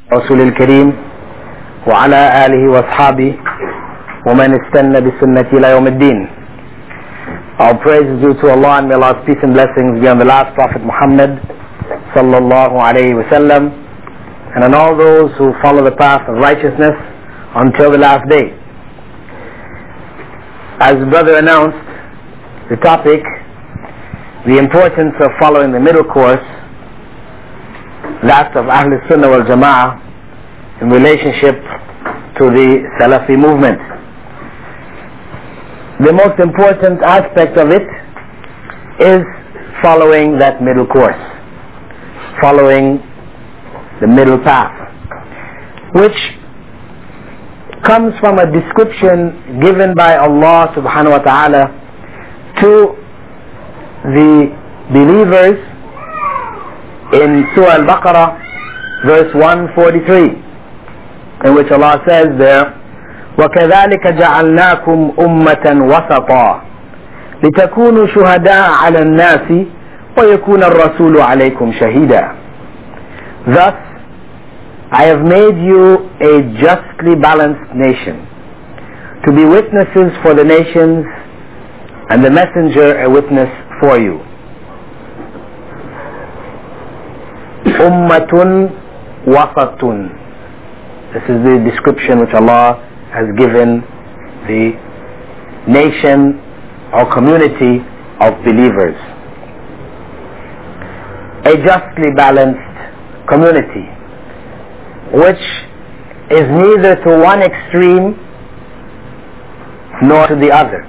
رسول الكريم وعلى آله وأصحابه ومن استنى بسنة إلى يوم الدين. Our praise is due to Allah, and may Allah's peace and blessings be on the last Prophet Muhammad sallallahu alayhi wa sallam, and on all those who follow the path of righteousness until the last day. As the brother announced, the topic, the importance of following the middle course, that of Ahl Sunnah wal Jama'ah in relationship to the Salafi movement. The most important aspect of it is following that middle course, following the middle path, which comes from a description given by Allah subhanahu wa ta'ala to the believers in Surah Al-Baqarah, verse 143, in which Allah says there, وَكَذَلِكَ جَعَلْنَاكُمْ أُمَّةً وَسَطًا لِتَكُونُوا شُهَدَاءَ عَلَى النَّاسِ وَيَكُونَ الرَّسُولُ عَلَيْكُمْ شَهِيدًا. Thus, I have made you a justly balanced nation, to be witnesses for the nations, and the messenger a witness for you. Ummatun wasatun. This is the description which Allah has given the nation or community of believers. A justly balanced community, which is neither to one extreme nor to the other.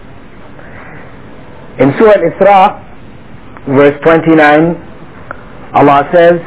In Surah Al-Isra, verse 29, Allah says,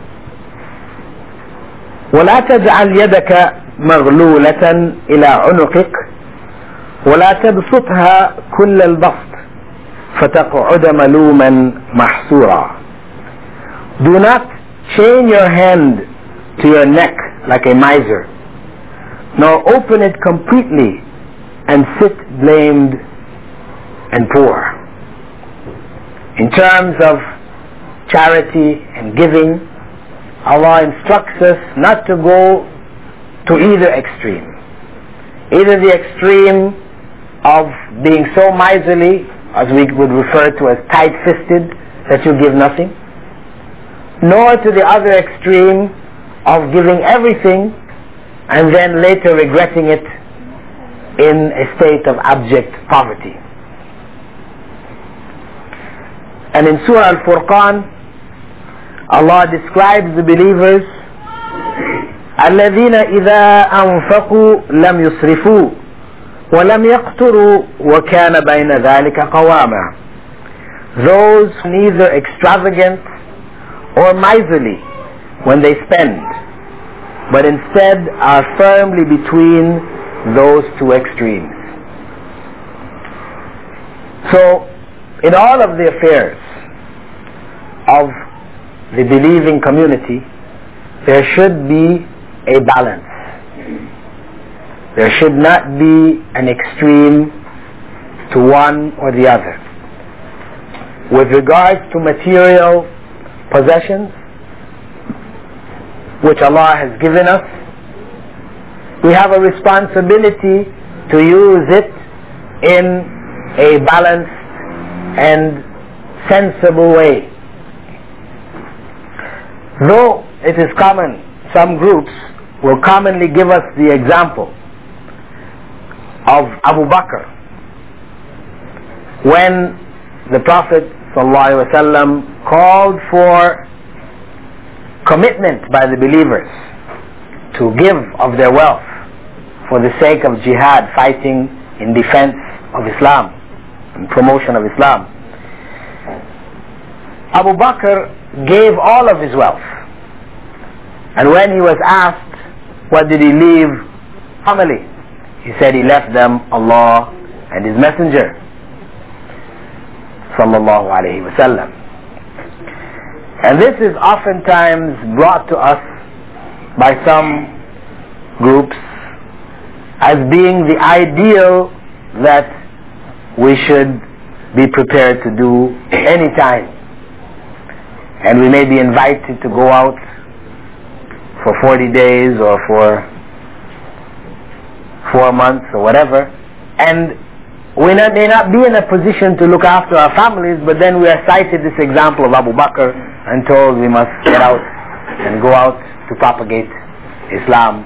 وَلَا تَجْعَلْ يَدَكَ مَغْلُولَةً إِلَىٰ عُنُقِكَ وَلَا تَبْسُطْهَا كُلَّ الْبَسْطِ فَتَقْعُدَ مَلُومًا مَحْسُورًا. Do not chain your hand to your neck like a miser, nor open it completely and sit blamed and poor. In terms of charity and giving, Allah instructs us not to go to either extreme. Either the extreme of being so miserly, as we would refer to as tight-fisted, that you give nothing, nor to the other extreme of giving everything and then later regretting it in a state of abject poverty. And in Surah Al-Furqan, Allah describes the believers, الَّذِينَ إِذَا أَنفَقُوا لَمْ يُسْرِفُوا وَلَمْ يَقْتُرُوا وَكَانَ بَيْنَ ذَلِكَ قَوَامًا. Those neither extravagant or miserly when they spend, but instead are firmly between those two extremes. So, in all of the affairs of the believing community, there should be a balance. There should not be an extreme to one or the other. With regards to material possessions, which Allah has given us, we have a responsibility to use it in a balanced and sensible way. Though it is common, some groups will commonly give us the example of Abu Bakr, when the Prophet ﷺ called for commitment by the believers to give of their wealth for the sake of jihad, fighting in defense of Islam and promotion of Islam. Abu Bakr gave all of his wealth, and when he was asked what did he leave family, he said he left them Allah and His Messenger sallallahu alayhi wa sallam. And this is oftentimes brought to us by some groups as being the ideal that we should be prepared to do any time. And we may be invited to go out for 40 days or for 4 months or whatever, and we may not be in a position to look after our families, but then we are cited this example of Abu Bakr and told we must get out and go out to propagate Islam.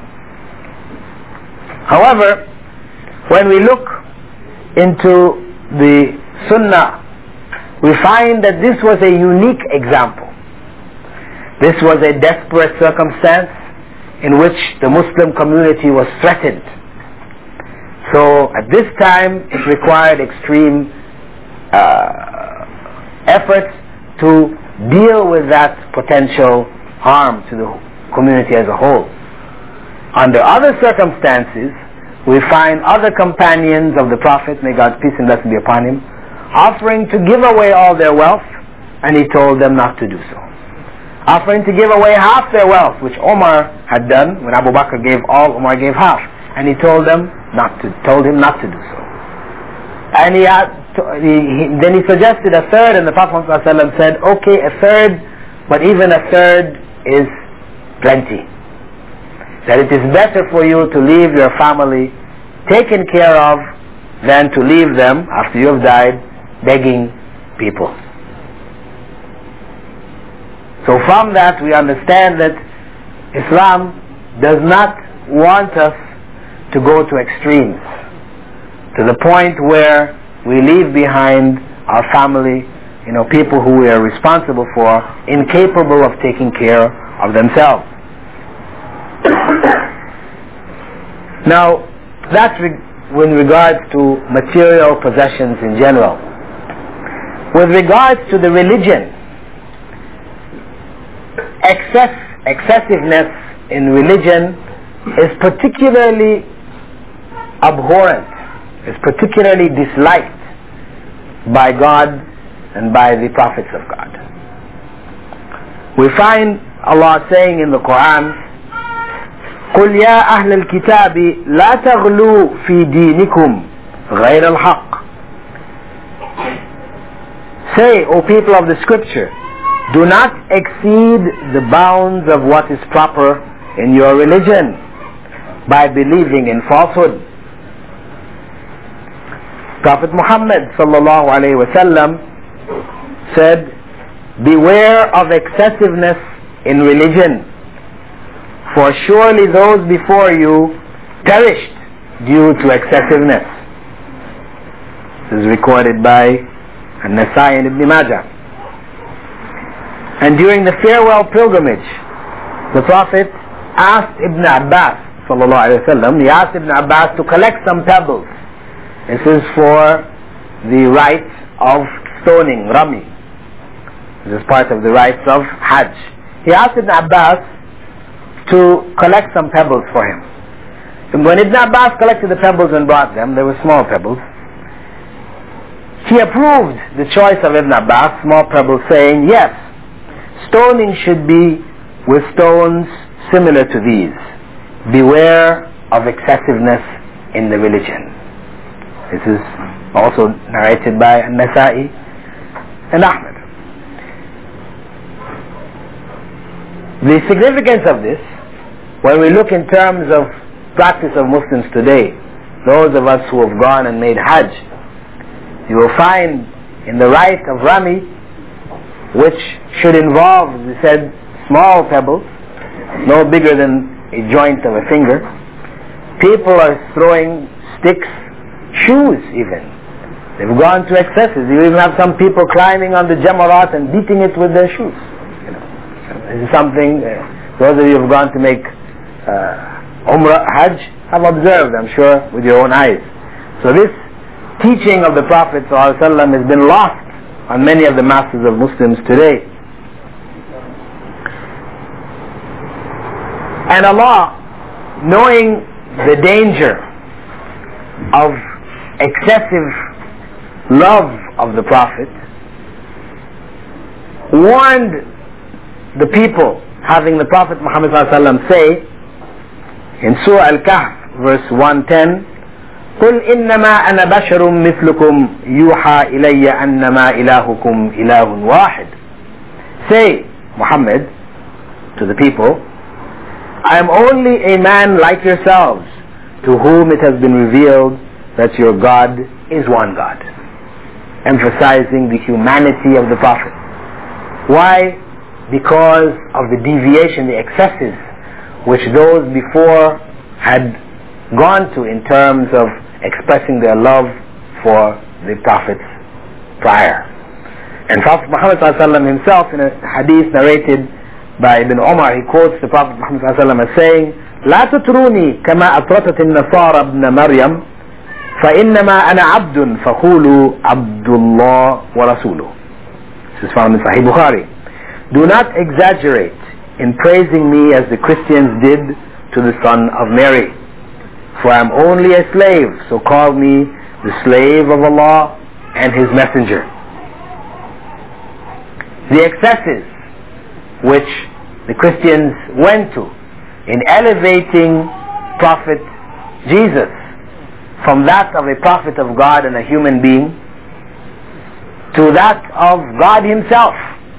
However, when we look into the Sunnah, we find that this was a unique example. This was a desperate circumstance in which the Muslim community was threatened. So at this time it required extreme efforts to deal with that potential harm to the community as a whole. Under other circumstances, we find other companions of the Prophet, may God's peace and blessing be upon him, offering to give away all their wealth, and he told them not to do so. Offering to give away half their wealth, which Omar had done. When Abu Bakr gave all, Omar gave half, and he told him not to do so. And then he suggested a third, and the Prophet ﷺ said, okay, a third, but even a third is plenty. That it is better for you to leave your family taken care of than to leave them, after you have died, begging people. So from that we understand that Islam does not want us to go to extremes, to the point where we leave behind our family, people who we are responsible for, incapable of taking care of themselves. Now, that's with regards to material possessions in general. With regards to the religion, excessiveness in religion is particularly abhorrent, is particularly disliked by God and by the prophets of God. We find Allah saying in the Quran, قُلْ يَا أَهْلَ الْكِتَابِ لَا تَغْلُوا فِي دِينِكُمْ غَيْرَ الْحَقِّ. Say, O people of the scripture, do not exceed the bounds of what is proper in your religion by believing in falsehood. Prophet Muhammad sallallahu alaihi wasallam said, beware of excessiveness in religion, for surely those before you perished due to excessiveness. This is recorded by An-Nasai and Ibn Majah. And during the farewell pilgrimage, the Prophet asked Ibn Abbas sallallahu alaihi wasallam, he asked Ibn Abbas to collect some pebbles. This is for the rite of stoning, Rami. This is part of the rites of Hajj. He asked Ibn Abbas to collect some pebbles for him. And when Ibn Abbas collected the pebbles and brought them, they were small pebbles, he approved the choice of Ibn Abbas, small pebbles, saying, yes, stoning should be with stones similar to these. Beware of excessiveness in the religion. This is also narrated by An-Nasai and Ahmad. The significance of this, when we look in terms of practice of Muslims today, those of us who have gone and made Hajj, you will find in the rite of Rami, which should involve, as we said, small pebbles, no bigger than a joint of a finger, people are throwing sticks, shoes even. They've gone to excesses. You even have some people climbing on the Jamarat and beating it with their shoes. This is something those of you who have gone to make Umrah, Hajj, have observed, I'm sure, with your own eyes. So this teaching of the Prophet ﷺ has been lost on many of the masses of Muslims today. And Allah, knowing the danger of excessive love of the Prophet, warned the people, having the Prophet Muhammad ﷺ say in Surah Al-Kahf verse 110, قُلْ إِنَّمَا أَنَا بَشَرٌ مِثْلُكُمْ يُوحَى إِلَيَّ أَنَّمَا إِلَهُكُمْ إِلَهٌ وَاحِدٌ. Say, Muhammad, to the people, I am only a man like yourselves, to whom it has been revealed that your God is one God, emphasizing the humanity of the Prophet. Why? Because of the deviation, the excesses, which those before had gone to in terms of expressing their love for the Prophets prior. And Prophet Muhammad ﷺ himself, in a hadith narrated by Ibn Umar, he quotes the Prophet Muhammad ﷺ as saying, لا تتروني كما أطرتت النصارى ابن مريم فإنما أنا عبد فقولوا عبد الله ورسوله. This is found in Sahih Bukhari. Do not exaggerate in praising me as the Christians did to the son of Mary. For I am only a slave, so call me the slave of Allah and His Messenger. The excesses which the Christians went to in elevating Prophet Jesus from that of a prophet of God and a human being to that of God Himself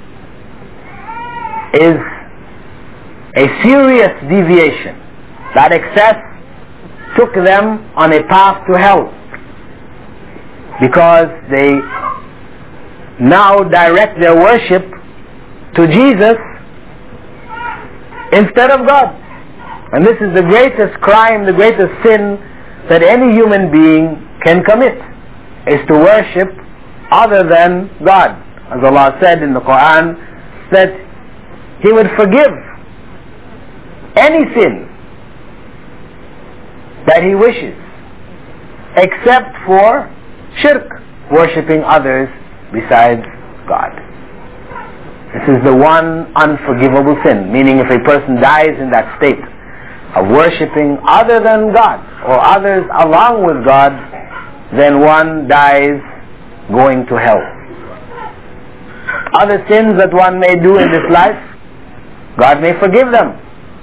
is a serious deviation. That excess took them on a path to hell, because they now direct their worship to Jesus instead of God. And this is the greatest crime, the greatest sin that any human being can commit, is to worship other than God. As Allah said in the Quran, that He would forgive any sin that He wishes, except for shirk, worshipping others besides God. This is the one unforgivable sin, meaning if a person dies in that state of worshipping other than God or others along with God, then one dies going to hell. Other sins that one may do in this life, God may forgive them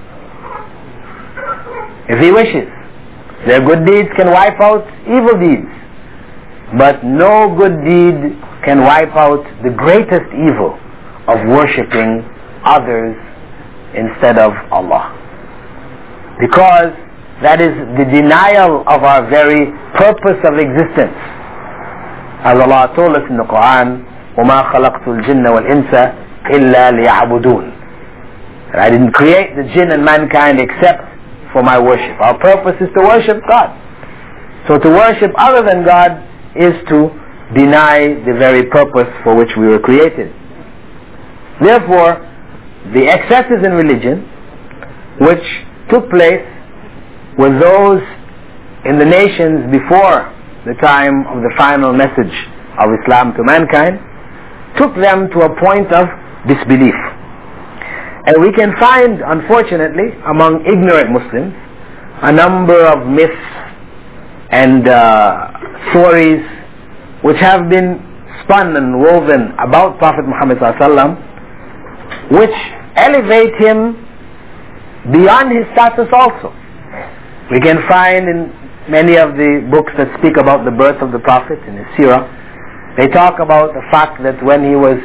if He wishes. Their good deeds can wipe out evil deeds, but no good deed can wipe out the greatest evil of worshipping others instead of Allah, because that is the denial of our very purpose of existence. As Allah told us in the Quran, وَمَا خَلَقْتُ الْجِنَّ وَالْإِنسَ إِلَّا لِيَعْبُدُونَ. I didn't create the jinn and mankind except for my worship. Our purpose is to worship God. So to worship other than God is to deny the very purpose for which we were created. Therefore, the excesses in religion which took place with those in the nations before the time of the final message of Islam to mankind took them to a point of disbelief. And we can find, unfortunately, among ignorant Muslims, a number of myths and stories which have been spun and woven about Prophet Muhammad ﷺ, which elevate him beyond his status also. We can find in many of the books that speak about the birth of the Prophet in his seerah, they talk about the fact that when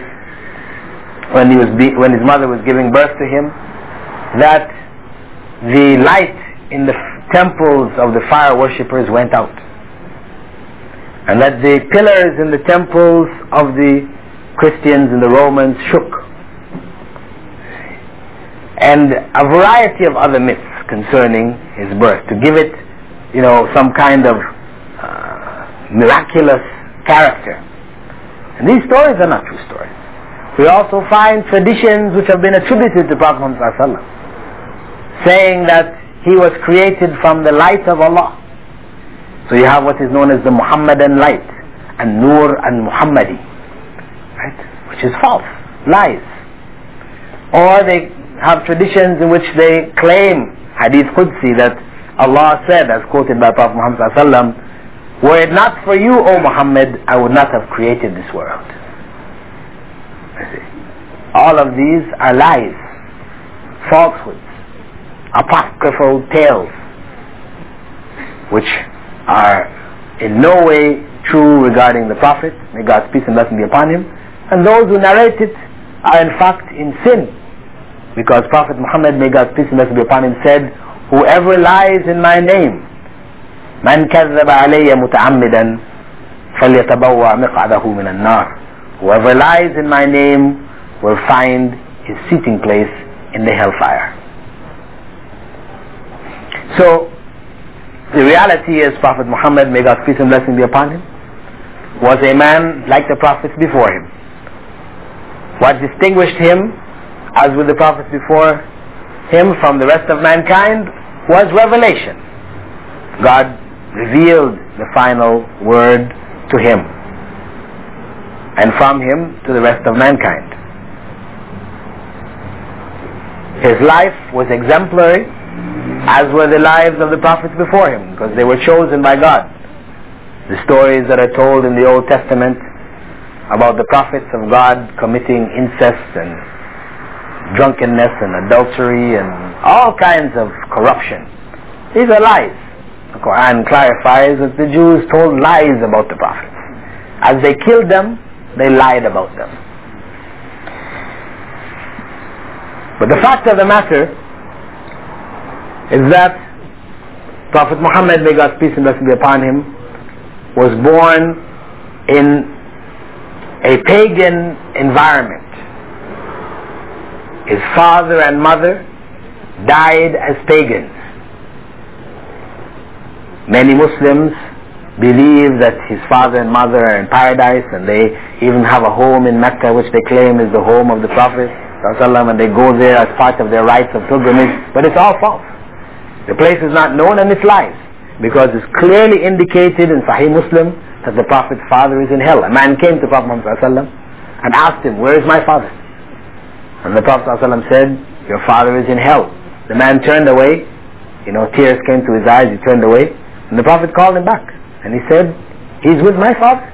his mother was giving birth to him, that the light in the temples of the fire worshippers went out, and that the pillars in the temples of the Christians and the Romans shook, and a variety of other myths concerning his birth, to give it, some kind of miraculous character. And these stories are not true stories. We also find traditions which have been attributed to Prophet Muhammad ﷺ, saying that he was created from the light of Allah. So you have what is known as the Muhammadan light, and Nur and Muhammadi, right? Which is false, lies. Or they have traditions in which they claim, Hadith Qudsi, that Allah said, as quoted by Prophet Muhammad ﷺ, were it not for you, O Muhammad, I would not have created this world. All of these are lies, falsehoods, apocryphal tales, which are in no way true regarding the Prophet, may God's peace and blessing be upon him, and those who narrate it are in fact in sin, because Prophet Muhammad, may God's peace and blessings be upon him, said, whoever lies in my name, man kadhaba alayya muta'ammidan falyatabawwa miq'adahu min an-nar. Whoever lies in my name will find his seating place in the hellfire. So, the reality is Prophet Muhammad, may God's peace and blessing be upon him, was a man like the prophets before him. What distinguished him, as with the prophets before him, from the rest of mankind was revelation. God revealed the final word to him, and from him to the rest of mankind. His life was exemplary, as were the lives of the prophets before him, because they were chosen by God. The stories that are told in the Old Testament about the prophets of God committing incest and drunkenness and adultery and all kinds of corruption, these are lies. The Quran clarifies that the Jews told lies about the prophets. As they killed them, they lied about them. But the fact of the matter is that Prophet Muhammad, may God's peace and blessing be upon him, was born in a pagan environment. His father and mother died as pagans. Many Muslims believe that his father and mother are in paradise, and they even have a home in Mecca which they claim is the home of the Prophet ﷺ, and they go there as part of their rites of pilgrimage, but it's all false. The place is not known, and it's lies, because it's clearly indicated in Sahih Muslim that the Prophet's father is in hell. A man came to Prophet Muhammad ﷺ and asked him, where is my father? And the Prophet ﷺ said, your father is in hell. The man turned away, tears came to his eyes, he turned away, and the Prophet called him back, and he said, he's with my father.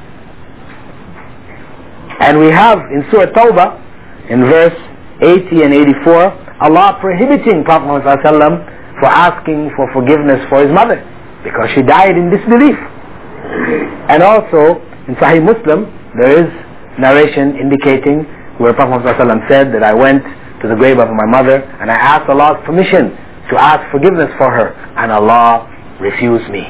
And we have in Surah Tawbah, in verse 80 and 84, Allah prohibiting Prophet Muhammad ﷺ for asking for forgiveness for his mother, because she died in disbelief. And also in Sahih Muslim there is narration indicating where Prophet ﷺ said that I went to the grave of my mother and I asked Allah's permission to ask forgiveness for her, and Allah refused me.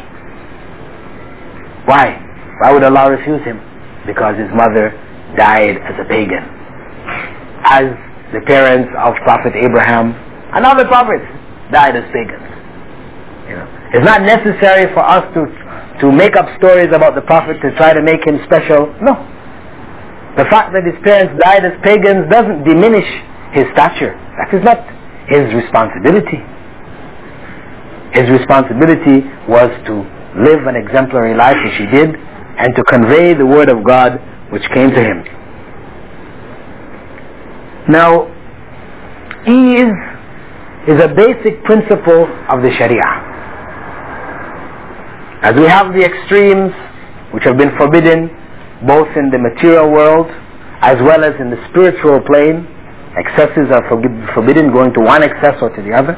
Why? Why would Allah refuse him? Because his mother died as a pagan, as the parents of Prophet Abraham and other prophets died as pagans. It's not necessary for us to make up stories about the Prophet to try to make him special. No. The fact that his parents died as pagans doesn't diminish his stature. That is not his responsibility. His responsibility was to live an exemplary life, which he did, and to convey the word of God which came to him. Now, ease is a basic principle of the Sharia. As we have the extremes which have been forbidden both in the material world as well as in the spiritual plane, excesses are forbidden, going to one excess or to the other.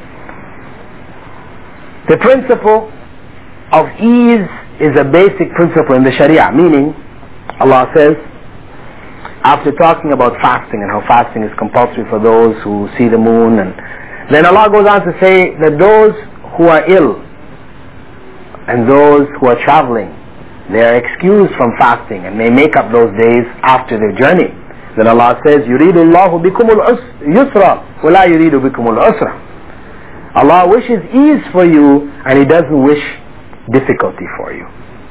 The principle of ease is a basic principle in the Sharia, meaning Allah says, after talking about fasting and how fasting is compulsory for those who see the moon, and then Allah goes on to say that those who are ill and those who are traveling, they are excused from fasting and may make up those days after their journey. Then Allah says, يُرِيدُ اللَّهُ بِكُمُ الْيُسْرَ وَلَا يُرِيدُ بِكُمُ الْعُسْرَ. Allah wishes ease for you, and He doesn't wish difficulty for you.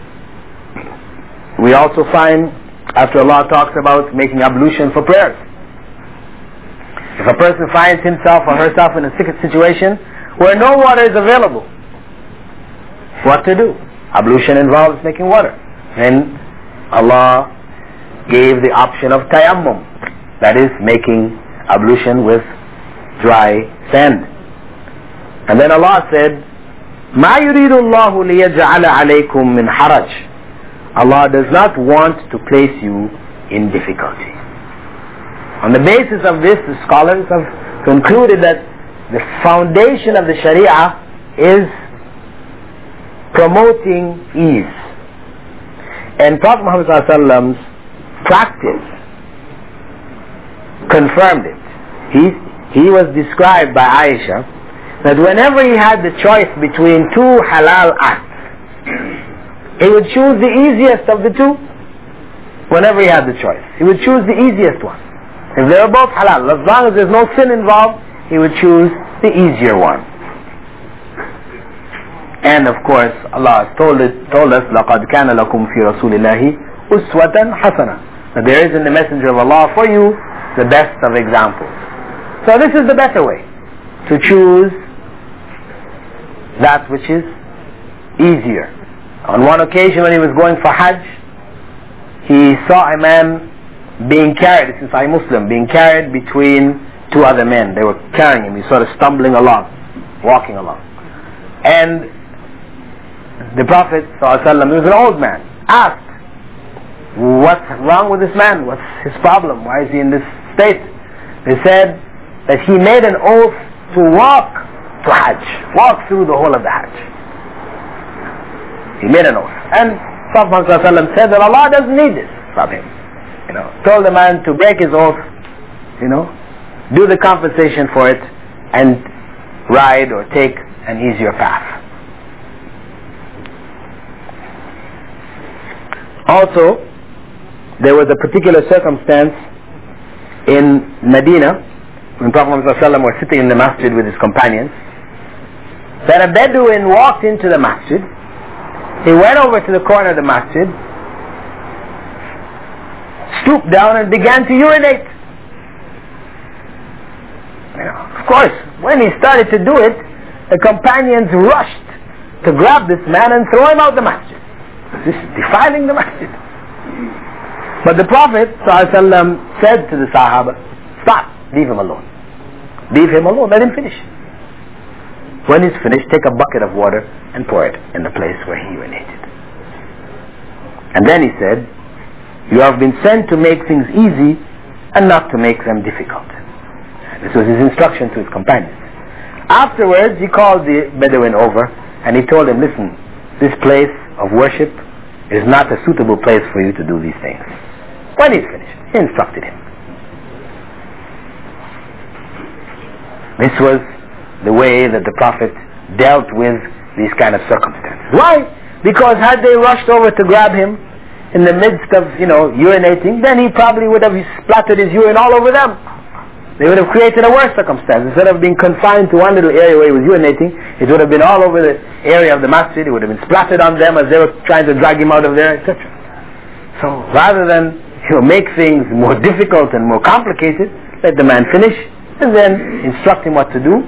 We also find, after Allah talks about making ablution for prayers, if a person finds himself or herself in a situation where no water is available, what to do? Ablution involves making water. Then Allah gave the option of tayammum, that is making ablution with dry sand. And then Allah said, مَا يُرِيدُ اللَّهُ لِيَجْعَلَ عَلَيْكُمْ مِنْ حَرَجٍ. Allah does not want to place you in difficulty. On the basis of this, the scholars have concluded that the foundation of the Sharia is promoting ease. And Prophet Muhammad ﷺ's practice confirmed it. he was described by Aisha that whenever he had the choice between two halal acts, he would choose the easiest of the two. Whenever he had the choice, he would choose the easiest one. If they were both halal, as long as there's no sin involved, he would choose the easier one. And of course, Allah has told us, لَقَدْ كَانَ لَكُمْ فِي رَسُولِ اللَّهِ أُسْوَةً حَسَنَةً. That there is in the Messenger of Allah for you the best of examples. So this is the better way, to choose that which is easier. On one occasion when he was going for Hajj, he saw a man being carried, this is Sahih Muslim, being carried between two other men. They were carrying him. He sort of stumbling along, walking along. And the Prophet ﷺ, he was an old man, asked, what's wrong with this man? What's his problem? Why is he in this state? They said that he made an oath to walk to Hajj, walk through the whole of the Hajj. He made an oath. And Prophet ﷺ said that Allah doesn't need this from him. Told the man to break his oath, do the compensation for it, and ride or take an easier path. Also, there was a particular circumstance in Medina when Prophet ﷺ was sitting in the masjid with his companions, that a Bedouin walked into the masjid. He went over to the corner of the masjid, stooped down and began to urinate. Of course, when he started to do it, the companions rushed to grab this man and throw him out the masjid. This is defiling the masjid. But the Prophet ﷺ said to the Sahaba, stop, leave him alone. Leave him alone, let him finish. When he's finished, take a bucket of water and pour it in the place where he urinated. And then he said, you have been sent to make things easy and not to make them difficult. This was his instruction to his companions. Afterwards, he called the Bedouin over and he told him, listen, this place of worship is not a suitable place for you to do these things. When he's finished, he instructed him. This was the way that the Prophet dealt with these kind of circumstances. Why? Because had they rushed over to grab him in the midst of, urinating, then he probably would have splattered his urine all over them. They would have created a worse circumstance. Instead of being confined to one little area where he was urinating, it would have been all over the area of the masjid. It would have been splattered on them as they were trying to drag him out of there, etc. So rather than make things more difficult and more complicated, let the man finish and then instruct him what to do.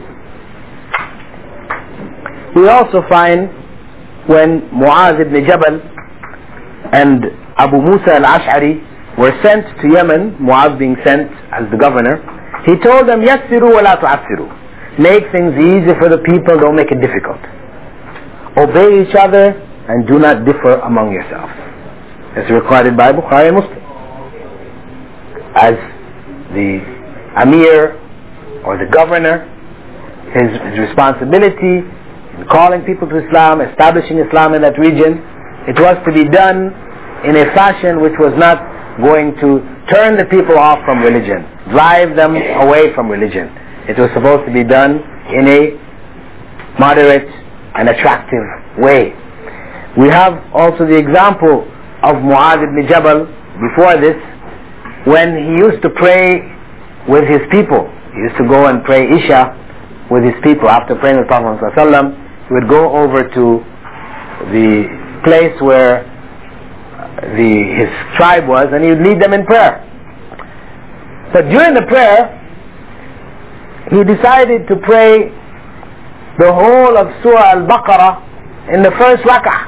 We also find when Mu'adh ibn Jabal and Abu Musa al-Ash'ari were sent to Yemen, Mu'adh being sent as the governor, he told them, يَسِّرُوا وَلَا تُعَسِّرُوا. Make things easy for the people, don't make it difficult. Obey each other and do not differ among yourselves. It's recorded by Bukhari and Muslim. As the Amir or the governor, his responsibility in calling people to Islam, establishing Islam in that region, it was to be done in a fashion which was not going to turn the people off from religion, drive them away from religion. It was supposed to be done in a moderate and attractive way. We have also the example of Mu'adh ibn Jabal before this, when he used to pray with his people. He used to go and pray Isha with his people. After praying with Prophet ﷺ, he would go over to the place where his tribe was, and he would lead them in prayer. But during the prayer, he decided to pray the whole of Surah Al-Baqarah in the first rak'ah.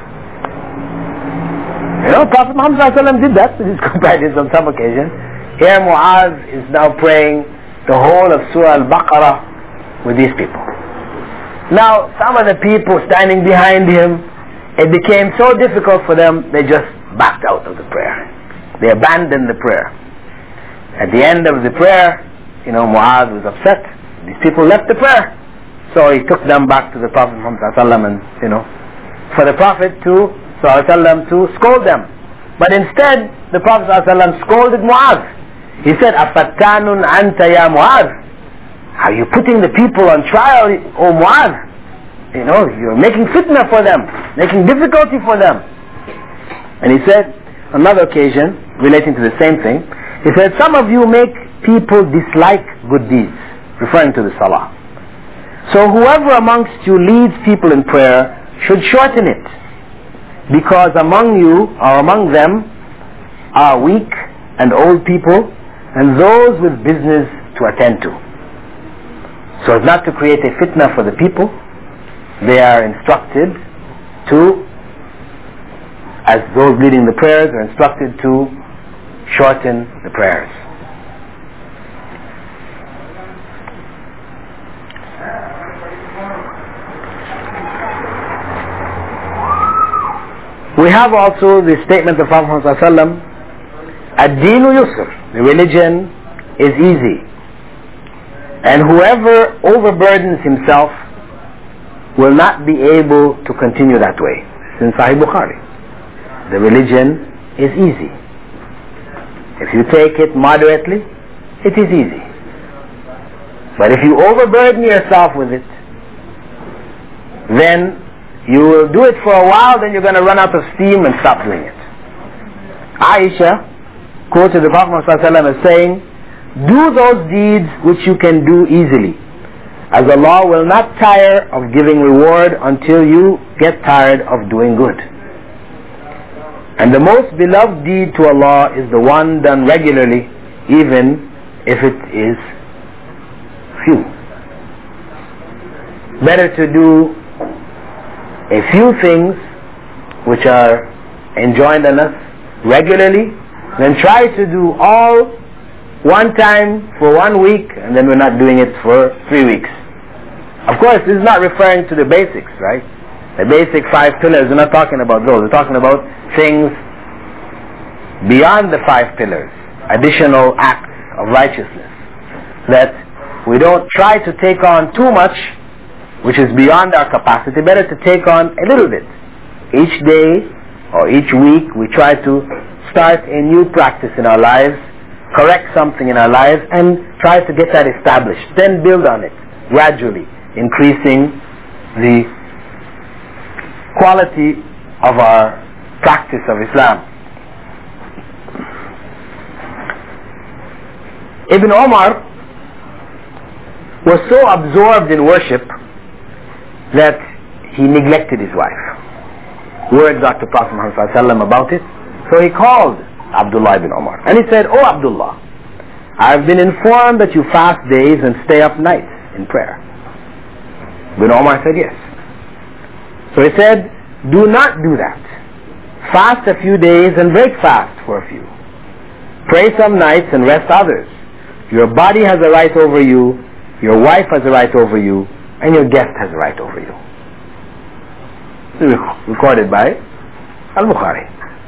Prophet Muhammad ﷺ did that with his companions on some occasion. Here Mu'adh is now praying the whole of Surah Al-Baqarah with these people. Now, some of the people standing behind him, it became so difficult for them, they just backed out of the prayer. They abandoned the prayer. At the end of the prayer, Mu'adh was upset. These people left the prayer. So he took them back to the Prophet Muhammad ﷺ and, for the Prophet to scold them. But instead, the Prophet ﷺ scolded Mu'adh. He said, أَفَتَّانٌ أَنْتَ يَا مُعَاذ. Are you putting the people on trial, O Mu'adh? You know, you're making fitna for them, making difficulty for them. And he said, another occasion, relating to the same thing, he said, some of you make people dislike good deeds, referring to the salah. So whoever amongst you leads people in prayer should shorten it, because among you, or among them, are weak and old people, and those with business to attend to. So as not to create a fitna for the people, they are instructed to, as those leading the prayers are instructed to shorten the prayers. We have also the statement of Prophet ﷺ, Ad-Deenu Yusr, the religion is easy. And whoever overburdens himself will not be able to continue that way. It's in Sahih Bukhari. The religion is easy. If you take it moderately, it is easy. But if you overburden yourself with it, then you will do it for a while, then you're going to run out of steam and stop doing it. Aisha quoted the Prophet ﷺ as saying, do those deeds which you can do easily, as Allah will not tire of giving reward until you get tired of doing good. And the most beloved deed to Allah is the one done regularly, even if it is few. Better to do a few things which are enjoined on us regularly than try to do all one time for 1 week and then we're not doing it for 3 weeks. Of course, this is not referring to the basics, right? The basic 5 pillars, we're not talking about those. We're talking about things beyond the 5 pillars, additional acts of righteousness, that we don't try to take on too much which is beyond our capacity. Better to take on a little bit. Each day or each week we try to start a new practice in our lives, correct something in our lives, and try to get that established. Then build on it gradually, increasing the quality of our practice of Islam. Ibn Umar was so absorbed in worship that he neglected his wife. Word got to Prophet Muhammad ﷺ about it, so he called Abdullah ibn Umar and he said, "Oh Abdullah, I've been informed that you fast days and stay up nights in prayer." Ibn Umar said yes. So he said, "Do not do that. Fast a few days and break fast for a few. Pray some nights and rest others. Your body has a right over you, your wife has a right over you, and your guest has a right over you." This is recorded by Al-Bukhari.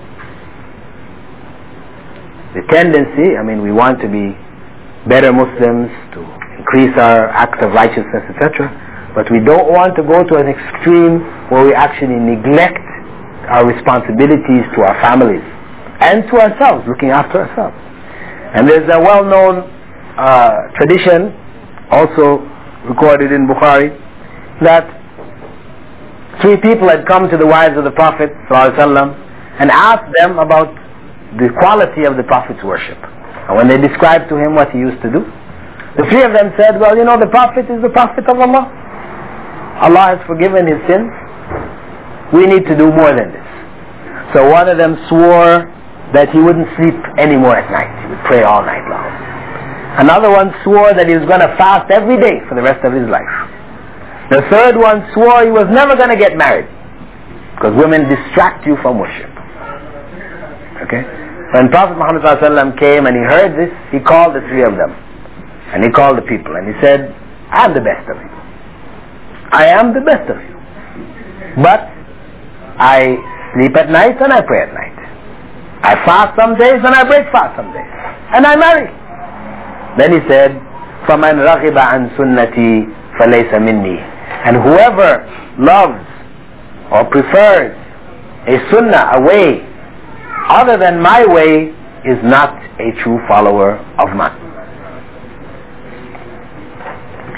The tendency, we want to be better Muslims, to increase our acts of righteousness, etc. But we don't want to go to an extreme where we actually neglect our responsibilities to our families and to ourselves, looking after ourselves. And there's a well-known tradition, also recorded in Bukhari, that 3 people had come to the wives of the Prophet ﷺ and asked them about the quality of the Prophet's worship. And when they described to him what he used to do, the 3 of them said, "Well, the Prophet is the Prophet of Allah. Allah has forgiven his sins. We need to do more than this." So one of them swore that he wouldn't sleep anymore at night. He would pray all night long. Another one swore that he was going to fast every day for the rest of his life. The third one swore he was never going to get married, because women distract you from worship. Okay? When Prophet Muhammad ﷺ came and he heard this, he called the 3 of them. And he called the people and he said, "I am the best of you. I am the best of you. But I sleep at night and I pray at night. I fast some days and I break fast some days. And I marry." Then he said, فَمَنْ رَغِبَ عَنْ سُنَّتِي فَلَيْسَ مِنِّي. And whoever loves or prefers a sunnah, a way other than my way, is not a true follower of mine.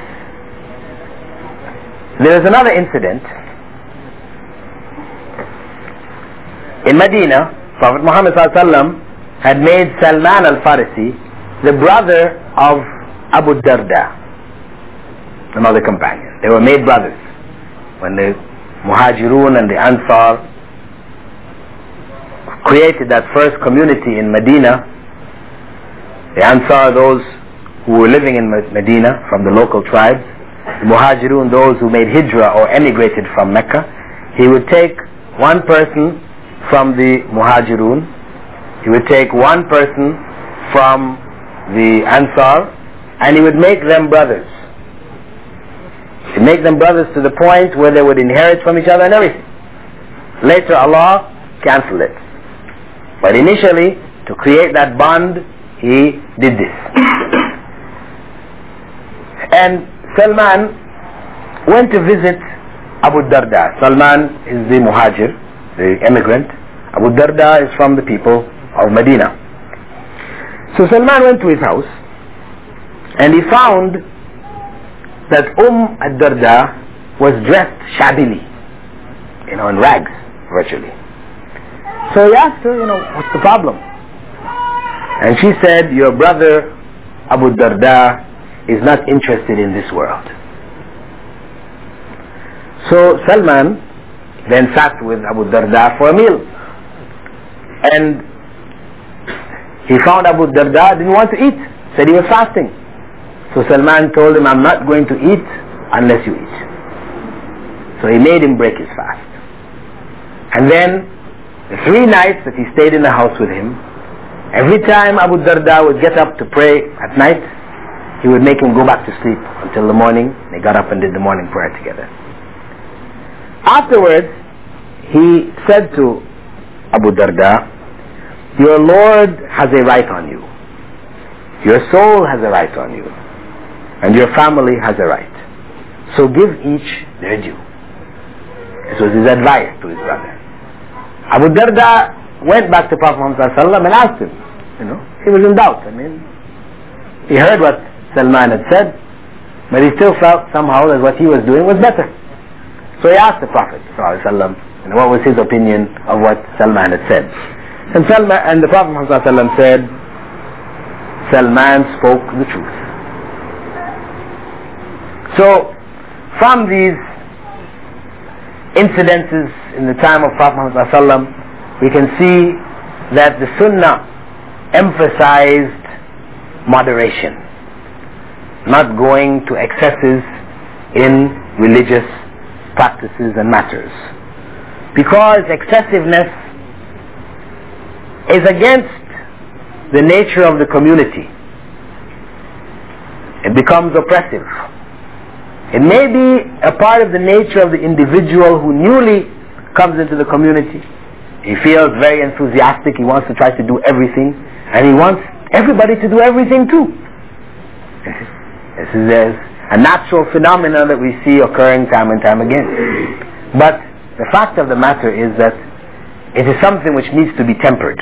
There is another incident. In Medina, Prophet Muhammad ﷺ had made Salman al-Farisi the brother of Abu Darda, another companion. They were made brothers. When the Muhajirun and the Ansar created that first community in Medina, the Ansar, those who were living in Medina from the local tribes, the Muhajirun, those who made hijrah or emigrated from Mecca, he would take one person from the Muhajirun, he would take one person from the Ansar, and he would make them brothers. He'd make them brothers to the point where they would inherit from each other and everything. Later Allah cancelled it. But initially, to create that bond, he did this. And Salman went to visit Abu Darda. Salman is the Muhajir, the immigrant. Abu Darda is from the people of Medina. So Salman went to his house and he found that al-Darda was dressed shabbily, in rags virtually. So he asked her, what's the problem? And she said, your brother Abu Darda is not interested in this world. So Salman then sat with Abu Darda for a meal. And he found Abu Darda didn't want to eat, said he was fasting. So Salman told him, I'm not going to eat unless you eat. So he made him break his fast. And then the 3 nights that he stayed in the house with him, every time Abu Darda would get up to pray at night, he would make him go back to sleep until the morning. They got up and did the morning prayer together. Afterwards, he said to Abu Darda, your Lord has a right on you. Your soul has a right on you. And your family has a right. So give each their due. This was his advice to his brother. Abu Darda went back to Prophet Muhammad ﷺ and asked him. He was in doubt. He heard what Salman had said, but he still felt somehow that what he was doing was better. So he asked the Prophet ﷺ, what was his opinion of what Salman had said. And the Prophet Muhammad ﷺ said, Salman spoke the truth. So, from these incidences in the time of Prophet Muhammad ﷺ, we can see that the Sunnah emphasized moderation, not going to excesses in religious practices and matters. Because excessiveness is against the nature of the community. It becomes oppressive. It may be a part of the nature of the individual who newly comes into the community. He feels very enthusiastic, he wants to try to do everything, and he wants everybody to do everything too. This is a natural phenomenon that we see occurring time and time again. But the fact of the matter is that it is something which needs to be tempered.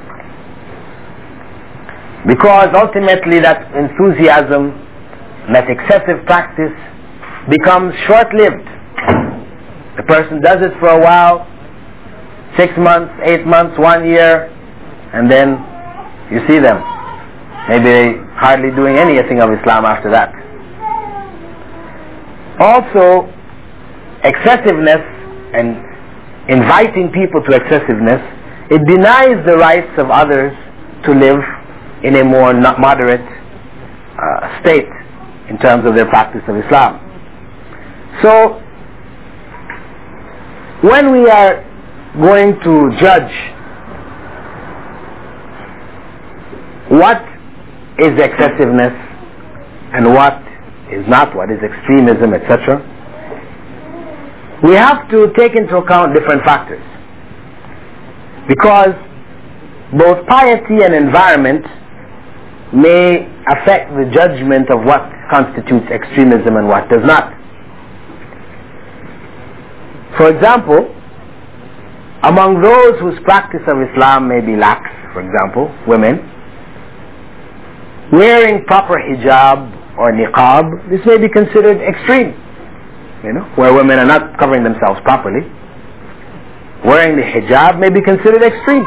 Because ultimately that enthusiasm, that excessive practice becomes short-lived. The person does it for a while, 6 months, 8 months, 1 year, and then you see them maybe hardly doing anything of Islam after that. Also, excessiveness and inviting people to excessiveness, it denies the rights of others to live in a more moderate state in terms of their practice of Islam. So, when we are going to judge what is excessiveness and what is not, what is extremism, etc., we have to take into account different factors. Because both piety and environment may affect the judgment of what constitutes extremism and what does not. For example, among those whose practice of Islam may be lax, for example, women, wearing proper hijab or niqab, this may be considered extreme. where women are not covering themselves properly. Wearing the hijab may be considered extreme,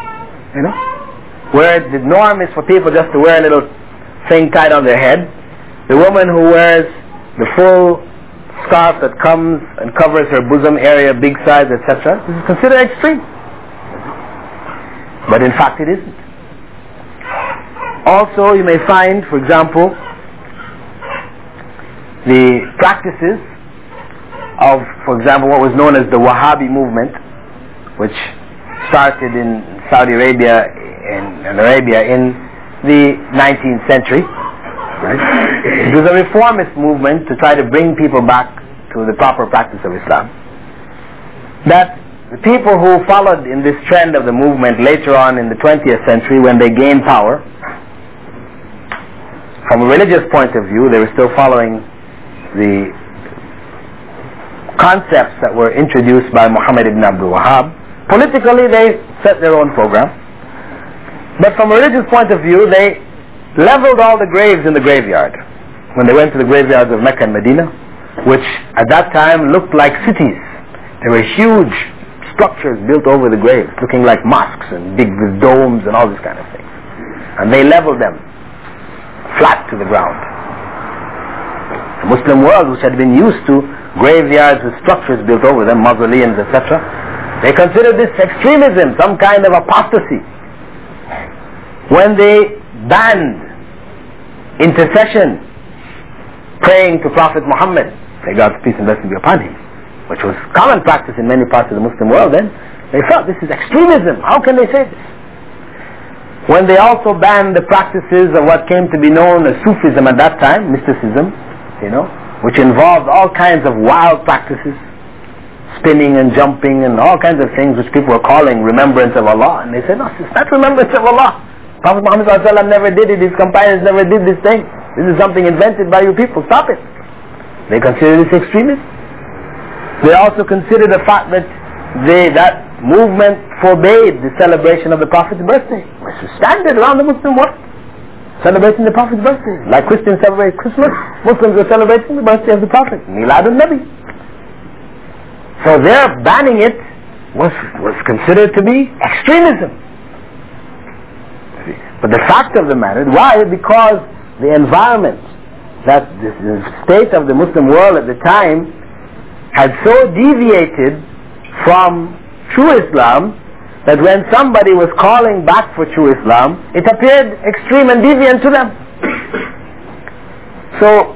where the norm is for people just to wear a little thing tied on their head. The woman who wears the full scarf that comes and covers her bosom area, big size, etc., this is considered extreme. But in fact it isn't. Also, you may find, for example, the practices of, for example, what was known as the Wahhabi movement, which started in Saudi Arabia and Arabia in the 19th century. Right? It was a reformist movement to try to bring people back to the proper practice of Islam. That the people who followed in this trend of the movement later on in the 20th century, when they gained power, from a religious point of view, they were still following the concepts that were introduced by Muhammad ibn Abdul Wahhab. Politically, they set their own program. But from a religious point of view, they leveled all the graves in the graveyard. When they went to the graveyards of Mecca and Medina, which at that time looked like cities. There were huge structures built over the graves, looking like mosques and big with domes and all this kind of thing. And they leveled them flat to the ground. The Muslim world, which had been used to graveyards with structures built over them, mausoleums, etc., they considered this extremism, some kind of apostasy. When they banned intercession, praying to Prophet Muhammad, may God's peace and blessing be upon him, which was common practice in many parts of the Muslim world then, they felt this is extremism. How can they say this? When they also banned the practices of what came to be known as Sufism at that time, mysticism, which involved all kinds of wild practices, spinning and jumping and all kinds of things which people were calling remembrance of Allah. And they said, no, it's not remembrance of Allah. Prophet Muhammad ﷺ never did it, his companions never did this thing. This is something invented by you people, stop it. They consider this extremism. They also consider the fact that that movement forbade the celebration of the Prophet's birthday. It's a standard around the Muslim world, celebrating the Prophet's birthday. Like Christians celebrate Christmas, Muslims are celebrating the birthday of the Prophet, Milad al-Nabi. So their banning it was considered to be extremism. But the fact of the matter, why? Because the environment, that the state of the Muslim world at the time had so deviated from true Islam that when somebody was calling back for true Islam, it appeared extreme and deviant to them. So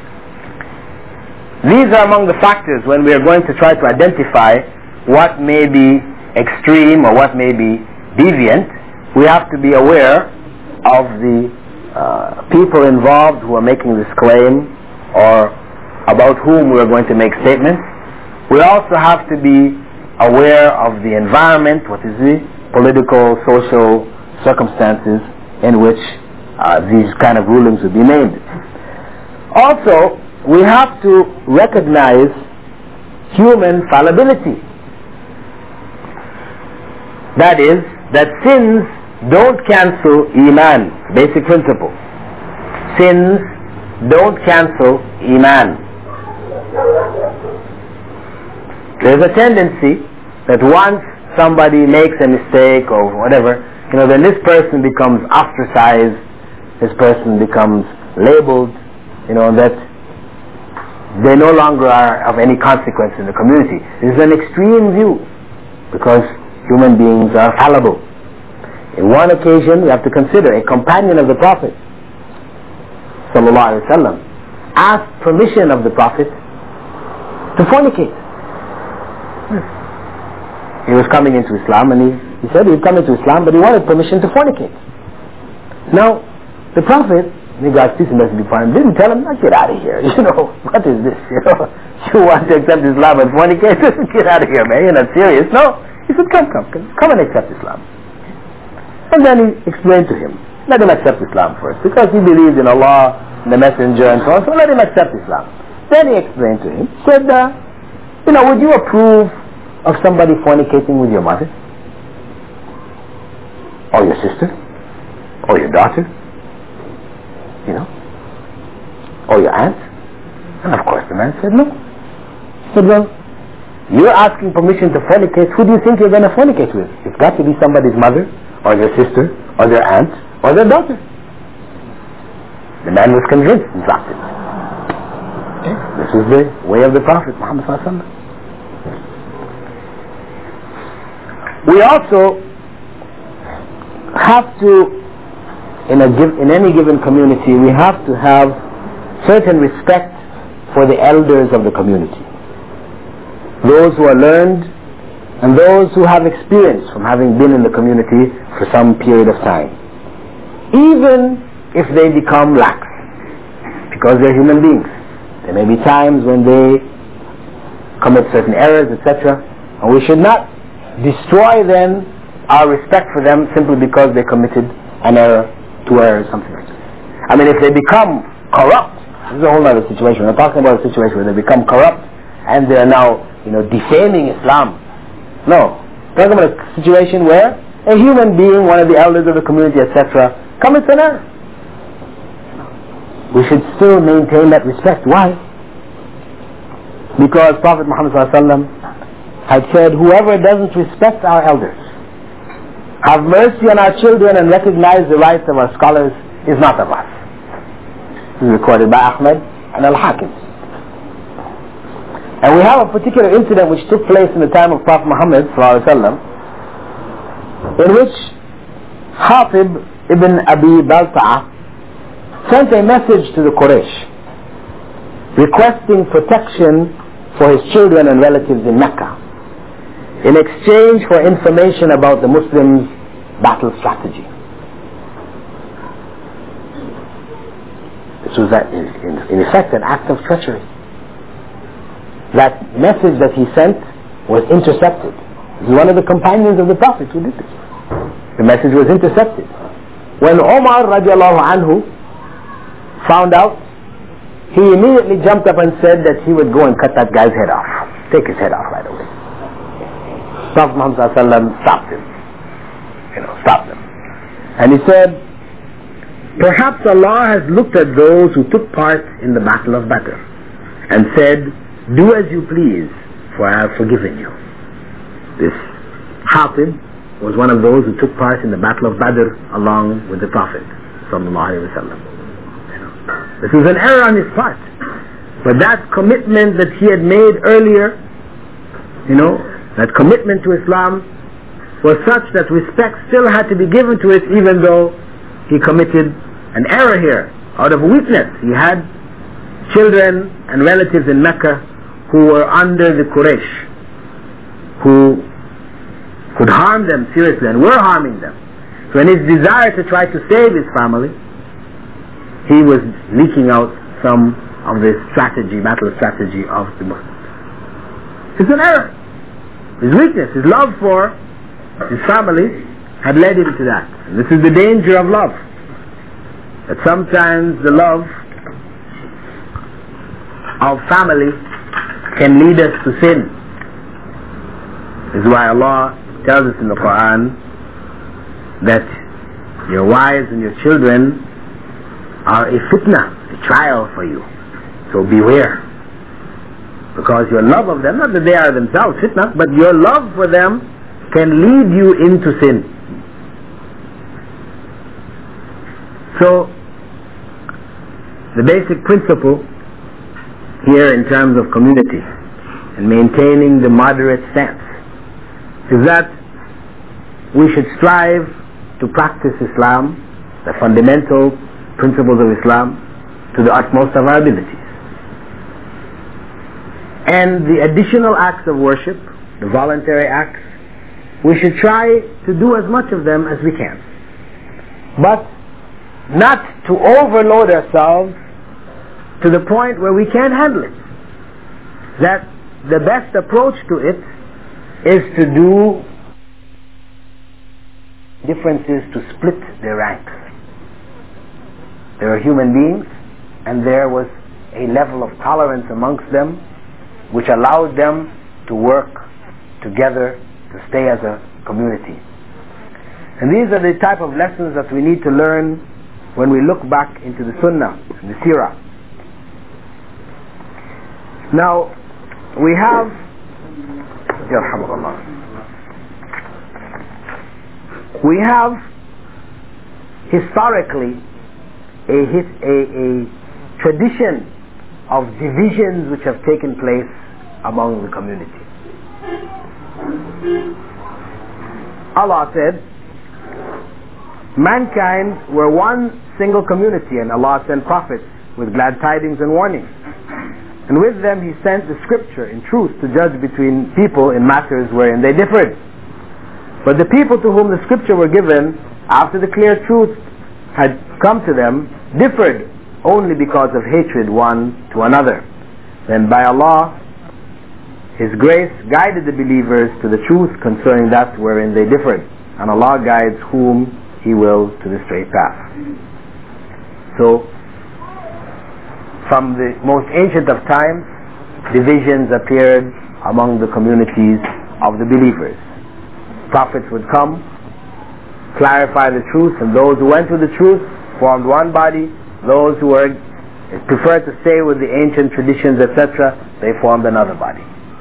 these are among the factors when we are going to try to identify what may be extreme or what may be deviant. We have to be aware of the people involved who are making this claim or about whom we are going to make statements. We also have to be aware of the environment, what is the political, social circumstances in which these kind of rulings will be made. Also, we have to recognize human fallibility. That is, that sins don't cancel Iman, basic principle. Sins don't cancel Iman. There's a tendency that once somebody makes a mistake or whatever, then this person becomes ostracized, this person becomes labeled, that they no longer are of any consequence in the community. This is an extreme view because human beings are fallible. In one occasion, we have to consider a companion of the Prophet ﷺ asked permission of the Prophet to fornicate. He was coming into Islam and he said he'd come into Islam, but he wanted permission to fornicate. Now, the Prophet, may God's peace and blessing be upon him, didn't tell him, get out of here. What is this? You want to accept Islam and fornicate? Get out of here, man. You're not serious. No. He said, come and accept Islam. And then he explained to him, let him accept Islam first, because he believed in Allah, and the Messenger and so on, so let him accept Islam. Then he explained to him, said, would you approve of somebody fornicating with your mother? Or your sister? Or your daughter? Or your aunt? And of course the man said no. said, well, you're asking permission to fornicate. Who do you think you're going to fornicate with? It's got to be somebody's mother, or their sister, or their aunt, or their daughter. The man was convinced and dropped it. Okay. This is the way of the Prophet Muhammad sallallahu alaihi wasallam. We also have to, in any given community, we have to have certain respect for the elders of the community. Those who are learned and those who have experience from having been in the community for some period of time. Even if they become lax, because they're human beings. There may be times when they commit certain errors, etc. And we should not destroy then our respect for them simply because they committed an error, two errors, something like that. I mean, if they become corrupt, this is a whole other situation. We're talking about a situation where they become corrupt and they are now, defaming Islam. No. We're talking about a situation where a human being, one of the elders of the community, etc., commits an error. We should still maintain that respect. Why? Because Prophet Muhammad ﷺ had said, whoever doesn't respect our elders, have mercy on our children and recognize the rights of our scholars, is not of us. This is recorded by Ahmed and Al-Hakim. And we have a particular incident which took place in the time of Prophet Muhammad ﷺ, in which Hatib ibn Abi Balta'a sent a message to the Quraysh requesting protection for his children and relatives in Mecca in exchange for information about the Muslims' battle strategy. This was in effect an act of treachery. That message that he sent was intercepted. He was one of the companions of the Prophet who did this. The message was intercepted. When Umar radiallahu anhu found out, he immediately jumped up and said that he would go and cut that guy's head off. Take his head off right away. Prophet Muhammad stopped him. Stopped him. And he said, perhaps Allah has looked at those who took part in the Battle of Badr and said, do as you please, for I have forgiven you. This Hatib was one of those who took part in the Battle of Badr along with the Prophet sallallahu alaihi wasallam. This was an error on his part. But that commitment that he had made earlier, that commitment to Islam was such that respect still had to be given to it, even though he committed an error here out of weakness. He had children and relatives in Mecca who were under the Quraysh, who could harm them seriously and were harming them. So in his desire to try to save his family, he was leaking out some of the battle strategy of the Muslims. It's an error. His weakness, his love for his family had led him to that. And this is the danger of love. That sometimes the love of family can lead us to sin. This is why Allah tells us in the Quran that your wives and your children are a fitna, a trial for you. So beware. Because your love of them, not that they are themselves fitna, but your love for them can lead you into sin. So, the basic principle here in terms of community and maintaining the moderate stance is that we should strive to practice Islam, the fundamental principles of Islam, to the utmost of our abilities. And the additional acts of worship, the voluntary acts, we should try to do as much of them as we can. But not to overload ourselves to the point where we can't handle it. That the best approach to it is to do differences to split their ranks. There are human beings, and there was a level of tolerance amongst them which allowed them to work together, to stay as a community. And these are the type of lessons that we need to learn when we look back into the Sunnah, the Seerah. Now, we have historically a tradition of divisions which have taken place among the community. Allah said, mankind were one single community, and Allah sent prophets with glad tidings and warnings. And with them He sent the scripture in truth to judge between people in matters wherein they differed. But the people to whom the scripture were given, after the clear truth had come to them, differed only because of hatred one to another. Then by Allah, His grace guided the believers to the truth concerning that wherein they differed. And Allah guides whom He wills to the straight path. So, from the most ancient of times, divisions appeared among the communities of the believers. Prophets would come, clarify the truth, and those who went with the truth formed one body. Those who preferred to stay with the ancient traditions, etc., they formed another body.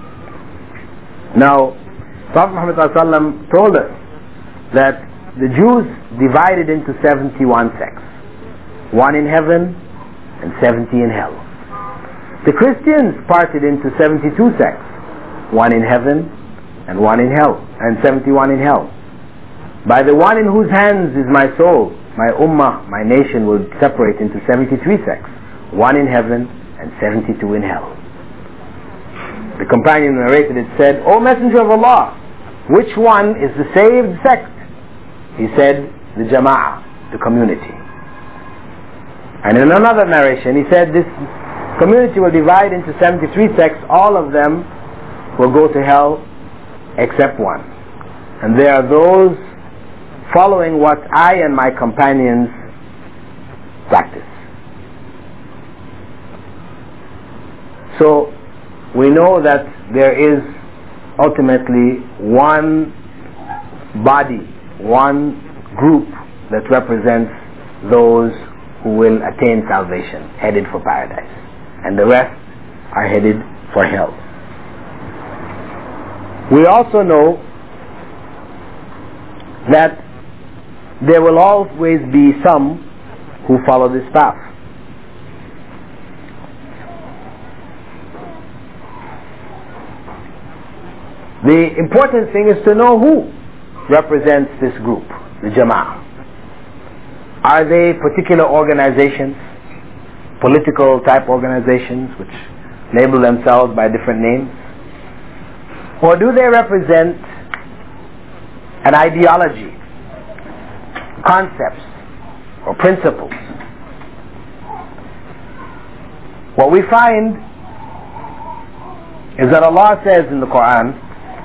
Now, Prophet Muhammad ﷺ told us that the Jews divided into 71 sects, one in heaven and 70 in hell. The Christians parted into 72 sects, one in heaven and one in hell, and 71 in hell. By the one in whose hands is my soul, my ummah, my nation will separate into 73 sects, one in heaven and 72 in hell. The companion narrated it, said, O Messenger of Allah, which one is the saved sect? He said, the Jama'ah, the community. And in another narration, he said, this community will divide into 73 sects, all of them will go to hell except one. And there are those following what I and my companions practice. So, we know that there is ultimately one body, one group that represents those who will attain salvation, headed for paradise, and the rest are headed for hell. We also know that there will always be some who follow this path. The important thing is to know who represents this group, the Jama'ah. Are they particular organizations, political type organizations which label themselves by different names? Or do they represent an ideology, concepts, or principles? What we find is that Allah says in the Quran,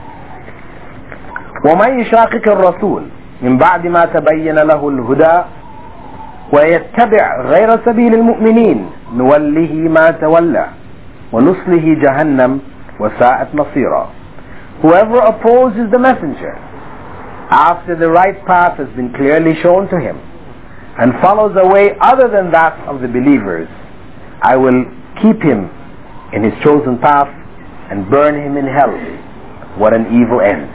وَمَنْ يُشَاقِقِ الرَّسُولِ مِنْ بَعْدِ مَا تَبَيَّنَ لَهُ الْهُدَى وَيَتَّبِعْ غَيْرَ سَبِيلِ الْمُؤْمِنِينَ نُوَلِّهِ مَا تَوَلَّى وَنُصْلِهِ جَهَنَّمَ وَسَاءَتْ مَصِيرًا. Whoever opposes the messenger after the right path has been clearly shown to him and follows a way other than that of the believers, I will keep him in his chosen path and burn him in hell. What an evil end.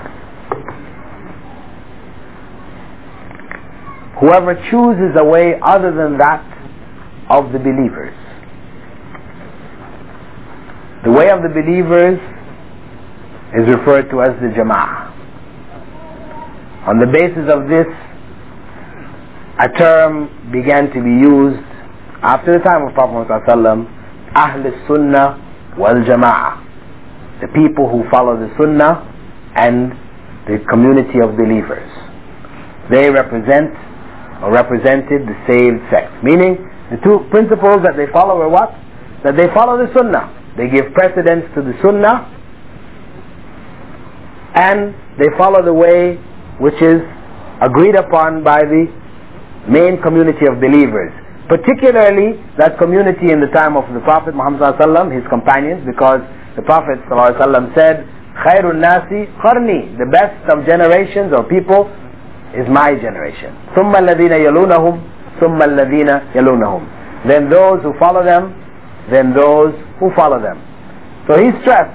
Whoever chooses a way other than that of the believers. The way of the believers is referred to as the Jama'ah. On the basis of this, a term began to be used after the time of Prophet Muhammad ﷺ, Ahl Sunnah wal Jama'ah, the people who follow the Sunnah and the community of believers. They represented the saved sect. Meaning, the two principles that they follow are what? That they follow the Sunnah. They give precedence to the Sunnah, and they follow the way which is agreed upon by the main community of believers. Particularly that community in the time of the Prophet Muhammad ﷺ, his companions, because the Prophet ﷺ said, خَيْرُ النَّاسِ قَرْنِي, the best of generations or people is my generation. ثُمَّ الَّذِينَ يَلُونَهُمْ ثُمَّ الَّذِينَ يَلُونَهُمْ. Then those who follow them, then those who follow them. So he stressed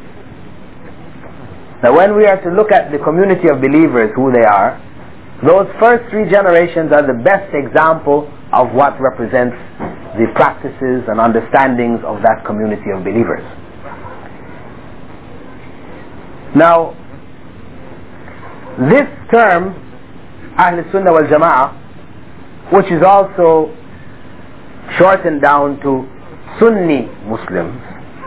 that when we are to look at the community of believers, who they are, those first 3 generations are the best example of what represents the practices and understandings of that community of believers. Now, this term, Ahl Sunnah wal Jama'ah, which is also shortened down to Sunni Muslims,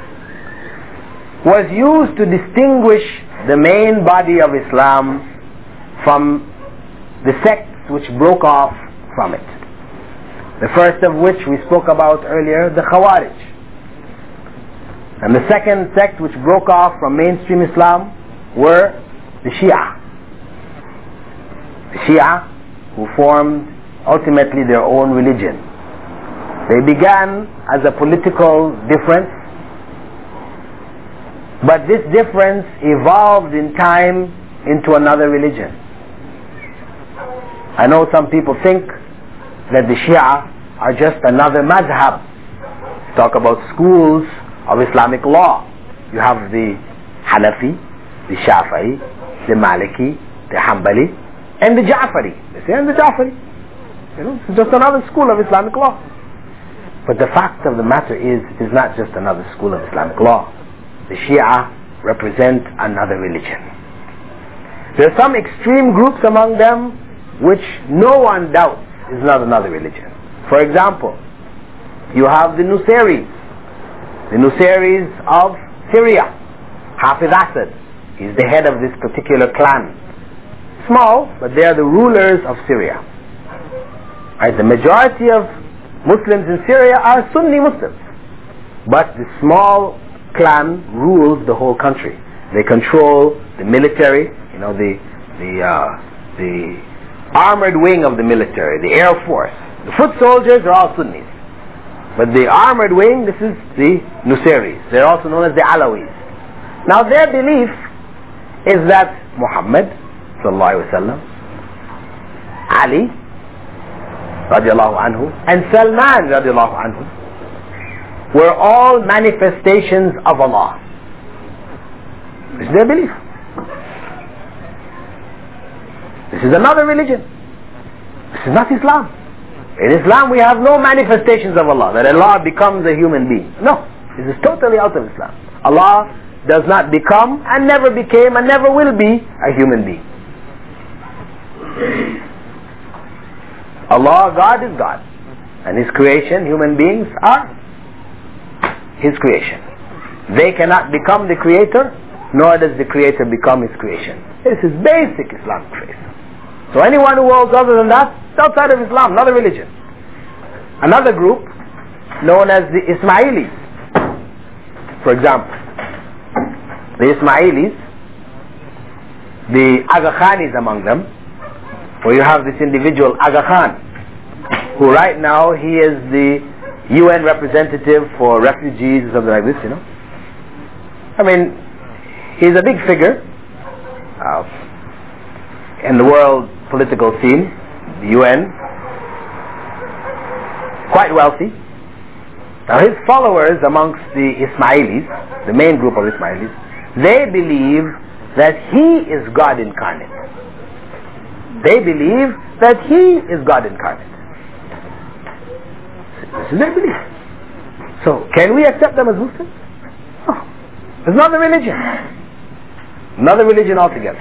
was used to distinguish the main body of Islam from the sects which broke off from it. The first of which we spoke about earlier, the Khawarij. And the second sect which broke off from mainstream Islam were the Shia. The Shia, who formed ultimately their own religion. They began as a political difference, but this difference evolved in time into another religion. I know some people think that the Shia are just another madhab. Talk about schools of Islamic law. You have the Hanafi, the Shafi'i, the Maliki, the Hanbali, and the Ja'fari. They say, and the Ja'fari. It's just another school of Islamic law. But the fact of the matter is, it is not just another school of Islamic law. The Shia represent another religion. There are some extreme groups among them which no one doubts is not another religion. For example, you have the Nusayris. The Nusayris of Syria. Hafiz Assad is the head of this particular clan. Small, but they are the rulers of Syria. Right? The majority of Muslims in Syria are Sunni Muslims. But the small clan rules the whole country. They control the military, the armored wing of the military, the air force. The foot soldiers are all Sunnis. But the armored wing, this is the Nusayris. They're also known as the Alawis. Now their belief is that Muhammad sallallahu alaihi wasallam, Ali radiallahu anhu, and Salman radiallahu anhu were all manifestations of Allah. This is their belief. This is another religion. This is not Islam. In Islam we have no manifestations of Allah, that Allah becomes a human being. No, this is totally out of Islam. Allah does not become and never became and never will be a human being. Allah, God is God, and His creation, human beings are His creation. They cannot become the creator, nor does the creator become His creation. This is basic Islamic faith. So anyone who holds other than that, it's outside of Islam, not a religion. Another group, known as the Ismailis, for example. The Ismailis, the Aga Khanis among them, where you have this individual, Aga Khan, who right now he is the UN representative for refugees, something like this, I mean, he's a big figure in the world political scene, the UN, quite wealthy. Now his followers amongst the Ismailis, the main group of Ismailis, they believe that he is God incarnate. They believe that he is God incarnate. This is their belief. So, can we accept them as Muslims? No. It's not a religion. Another religion altogether.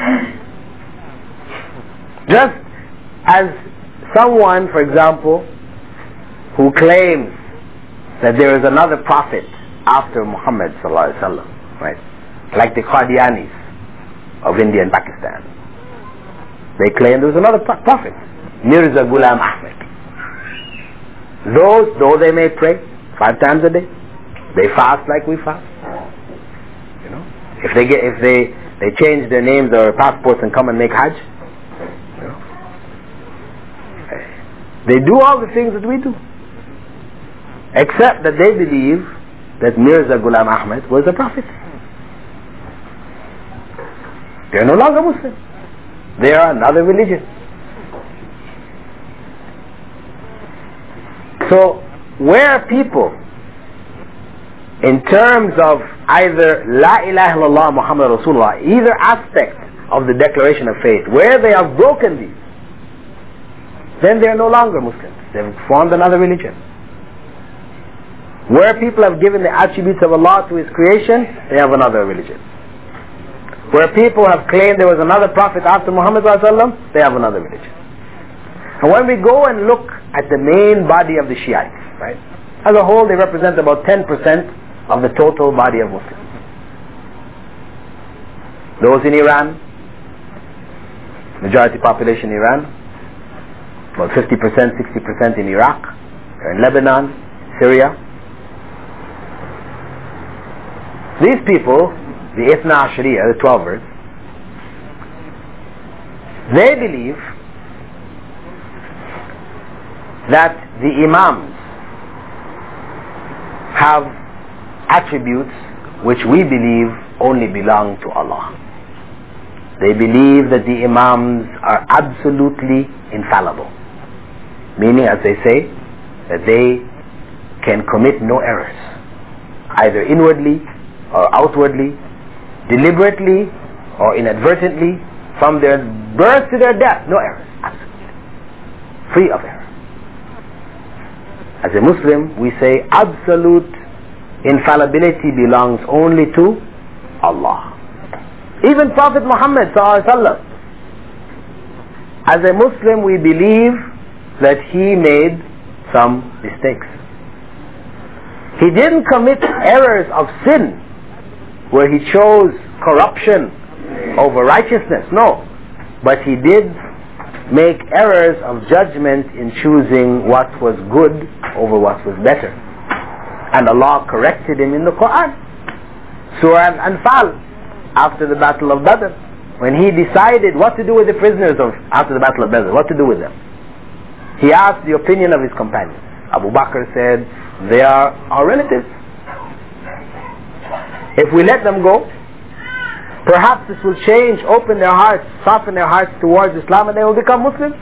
Just as someone, for example, who claims that there is another prophet after Muhammad sallallahu alaihi wasallam, right? Like the Qadianis of India and Pakistan. They claim there was another prophet, Mirza Ghulam Ahmad. Those, though they may pray 5 times a day, they fast like we fast. If they change their names or passports and come and make Hajj, they do all the things that we do, except that they believe that Mirza Ghulam Ahmad was a prophet. They are no longer Muslims. They are another religion. So, where people, in terms of either La ilaha illallah Muhammad Rasulullah, either aspect of the declaration of faith, where they have broken these, then they are no longer Muslims. They've formed another religion. Where people have given the attributes of Allah to His creation, they have another religion. Where people have claimed there was another prophet after Muhammad ﷺ, they have another religion. And when we go and look at the main body of the Shiites, right, as a whole they represent about 10% of the total body of Muslims. Those in Iran, majority population in Iran, about 50%, 60% in Iraq, in Lebanon, Syria. These people, the Ithna Ashariya, the 12ers, they believe that the Imams have attributes which we believe only belong to Allah. They believe that the Imams are absolutely infallible, meaning, as they say, that they can commit no errors, either inwardly or outwardly, deliberately or inadvertently, from their birth to their death, no errors, absolutely free of error. As a Muslim, we say absolute infallibility belongs only to Allah. Even Prophet Muhammad ﷺ, as a Muslim, we believe that he made some mistakes. He didn't commit errors of sin where he chose corruption over righteousness, no. But he did make errors of judgment in choosing what was good over what was better. And Allah corrected him in the Quran. Surah Al-Anfal, after the Battle of Badr, when he decided what to do with the prisoners after the Battle of Badr, what to do with them. He asked the opinion of his companions. Abu Bakr said, they are our relatives. If we let them go, perhaps this will change, open their hearts, soften their hearts towards Islam, and they will become Muslims.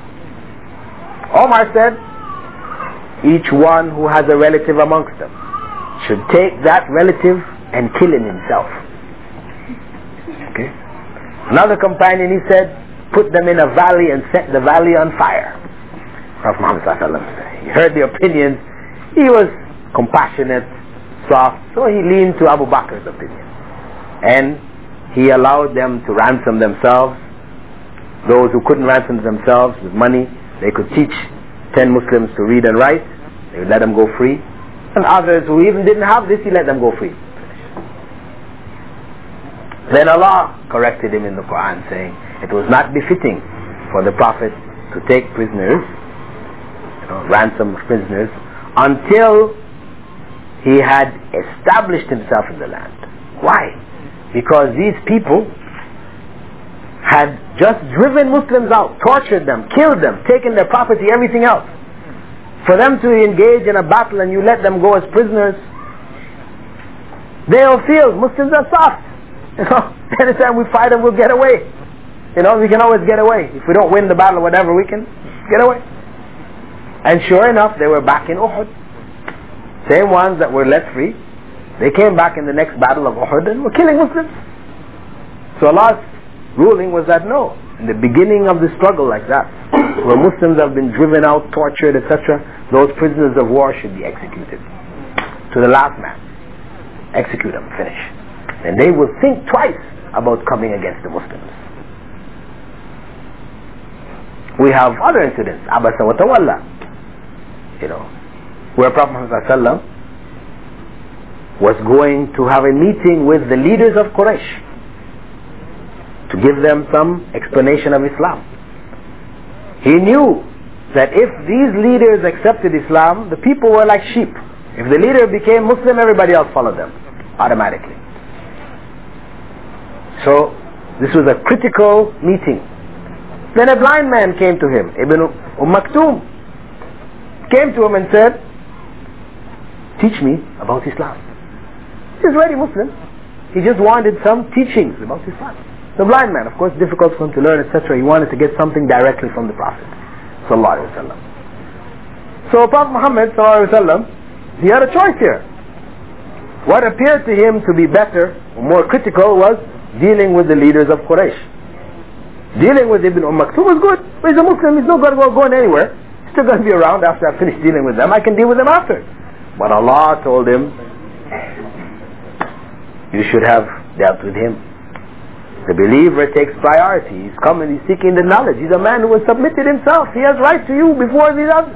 Omar said, each one who has a relative amongst them should take that relative and kill him himself. Okay. Another companion, he said, put them in a valley and set the valley on fire. Prophet Muhammad ﷺ, he heard the opinions. He was compassionate, soft, so he leaned to Abu Bakr's opinion. And he allowed them to ransom themselves. Those who couldn't ransom themselves with money, they could teach 10 Muslims to read and write. They would let them go free. And others who even didn't have this, he let them go free. Then Allah corrected him in the Quran, saying it was not befitting for the Prophet to take prisoners, ransom prisoners, until he had established himself in the land. Why? Because these people had just driven Muslims out, tortured them, killed them, taken their property, everything else. For them to engage in a battle and you let them go as prisoners, they'll feel Muslims are soft. Anytime we fight them, we'll get away. We can always get away. If we don't win the battle or whatever, we can get away. And sure enough, they were back in Uhud. Same ones that were let free, they came back in the next battle of Uhud and were killing Muslims. So Allah's ruling was that no, in the beginning of the struggle like that, where Muslims have been driven out, tortured, etc., those prisoners of war should be executed. To the last man. Execute them, finish. And they will think twice about coming against the Muslims. We have other incidents, Abasa wa Tawalla, where Prophet Muhammad ﷺ was going to have a meeting with the leaders of Quraysh to give them some explanation of Islam. He knew that if these leaders accepted Islam, the people were like sheep. If the leader became Muslim, everybody else followed them automatically. So this was a critical meeting. Then a blind man came to him, Ibn Maktoum, came to him and said, teach me about Islam. He's already Muslim. He just wanted some teachings about Islam. The blind man, of course, difficult for him to learn, etc. He wanted to get something directly from the Prophet sallallahu alaihi wasallam. So Prophet Muhammad sallallahu alaihi wasallam, he had a choice here. what appeared to him to be better, or more critical, was dealing with the leaders of Quraysh. Dealing with Ibn Maktoum was good. He's a Muslim, he's not going anywhere. He's still going to be around after I finish dealing with them. I can deal with them after. But Allah told him, you should have dealt with him. The believer takes priority. He's coming, he's seeking the knowledge. He's a man who has submitted himself. He has right to you before these others.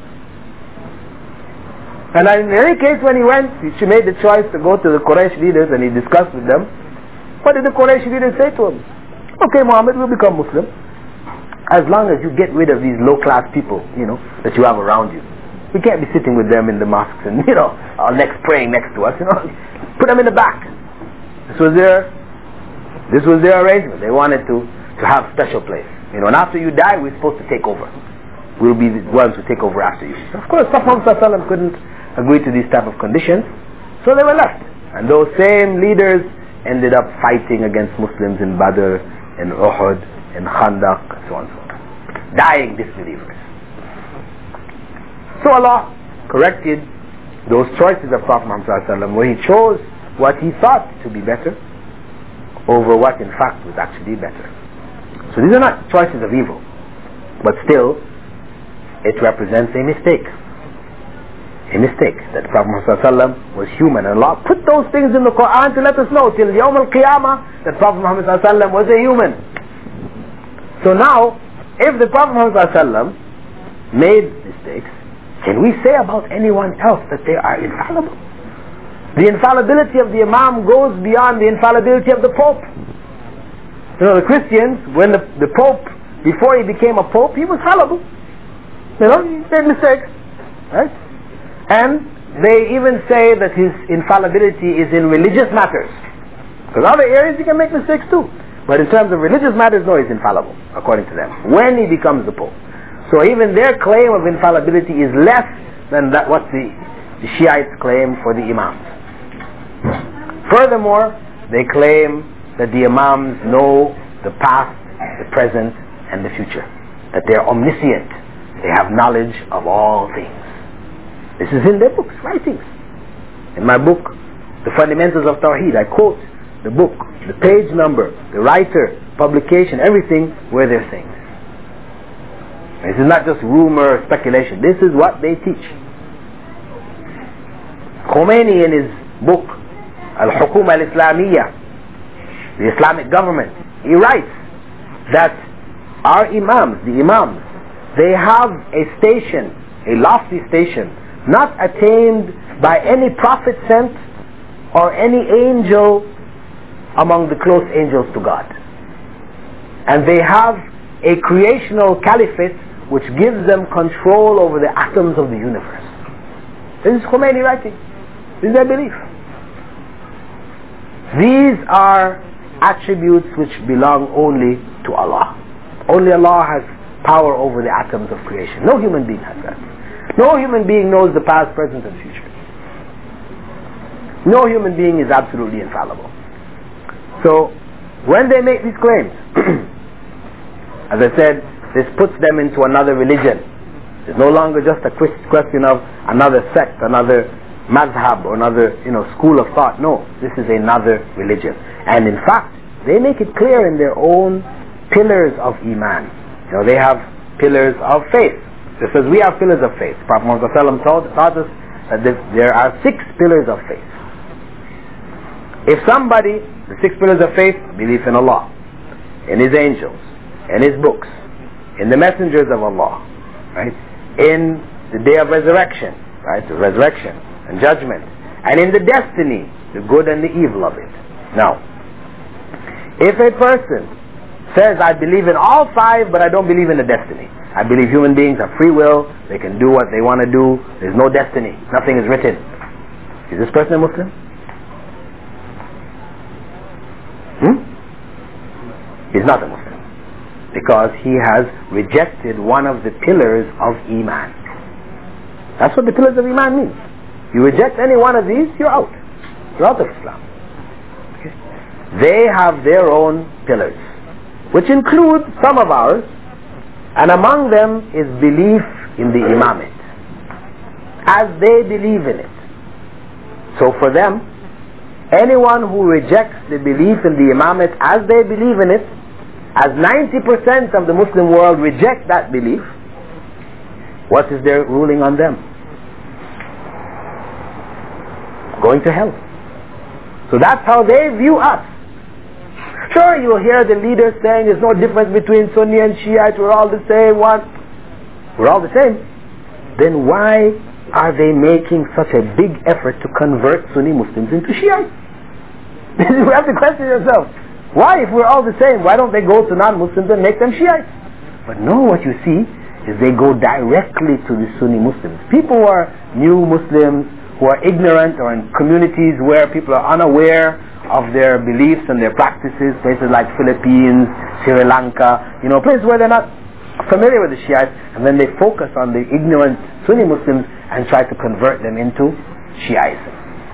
And in any case, when he went, he made the choice to go to the Quraysh leaders and he discussed with them. What did the Quraysh leaders say to him? Okay, Muhammad, we'll become Muslim as long as you get rid of these low-class people, that you have around you. We can't be sitting with them in the mosques and, praying next to us, Put them in the back. This was their arrangement. They wanted to have special place. And after you die, we're supposed to take over. We'll be the ones who take over after you. Of course, Prophet Muhammad couldn't agree to these type of conditions, so they were left. And those same leaders ended up fighting against Muslims in Badr, in Uhud, in Khandaq, and so on and so on. Dying disbelievers. So Allah corrected those choices of Prophet Muhammad where he chose what he thought to be better over what in fact was actually better. So these are not choices of evil, but still it represents a mistake. A mistake that Prophet Muhammad was human, and Allah put those things in the Quran to let us know till Yawm al-Qiyamah that Prophet Muhammad was a human. So now, if the Prophet Muhammad made mistakes, can we say about anyone else that they are infallible? The infallibility of the Imam goes beyond the infallibility of the Pope. The Christians, when the Pope, before he became a Pope, he was fallible. He made mistakes, right? And they even say that his infallibility is in religious matters. Because other areas he can make mistakes too. But in terms of religious matters, no, he's infallible, according to them, when he becomes the Pope. So even their claim of infallibility is less than what the Shiites claim for the Imams. Furthermore, they claim that the Imams know the past, the present, and the future. That they are omniscient. They have knowledge of all things. This is in their books, writings. In my book, The Fundamentals of Tawheed, I quote the book, the page number, the writer, publication, everything where they're saying this. This is not just rumor, speculation. This is what they teach. Khomeini in his book, Al-Hukuma Al-Islamiyya, the Islamic government, he writes that our imams, they have a station, a lofty station, not attained by any prophet sent or any angel among the close angels to God. And they have a creational caliphate which gives them control over the atoms of the universe. This is Khomeini writing. This is their belief. These are attributes which belong only to Allah. Only Allah has power over the atoms of creation. No human being has that. No human being knows the past, present, and future. No human being is absolutely infallible. So, when they make these claims, as I said, this puts them into another religion. It's no longer just a question of another sect, another mazhab, or another school of thought. No, this is another religion. And in fact, they make it clear in their own pillars of Iman. They have pillars of faith. Just as we have pillars of faith. Prophet Muhammad taught us that there are 6 pillars of faith. If somebody, the 6 pillars of faith, belief in Allah, in His angels, in His books, in the messengers of Allah, right? In the day of resurrection, right? The resurrection and judgment, and in the destiny, the good and the evil of it. Now, if a person says, I believe in all 5, but I don't believe in the destiny. I believe human beings have free will, they can do what they want to do, there's no destiny, nothing is written. Is this person a Muslim? He's not a Muslim. Because he has rejected one of the pillars of Iman. That's what the pillars of Iman mean. You reject any one of these, you're out. You're out of Islam. Okay? They have their own pillars, which include some of ours, and among them is belief in the imamate, as they believe in it. So for them, Anyone who rejects the belief in the imamate as they believe in it, as 90% of the Muslim world reject that belief, what is their ruling on them? Going to hell. So that's how they view us. Sure, you'll hear the leaders saying there's no difference between Sunni and Shiite, we're all the same one. We're all the same. Then why are they making such a big effort to convert Sunni Muslims into Shiite? You have to question yourself. Why, if we're all the same, why don't they go to non-Muslims and make them Shiites? But no, what you see is they go directly to the Sunni Muslims. People who are new Muslims, who are ignorant, or in communities where people are unaware of their beliefs and their practices, places like Philippines, Sri Lanka, places where they're not familiar with the Shiites, and then they focus on the ignorant Sunni Muslims and try to convert them into Shiism.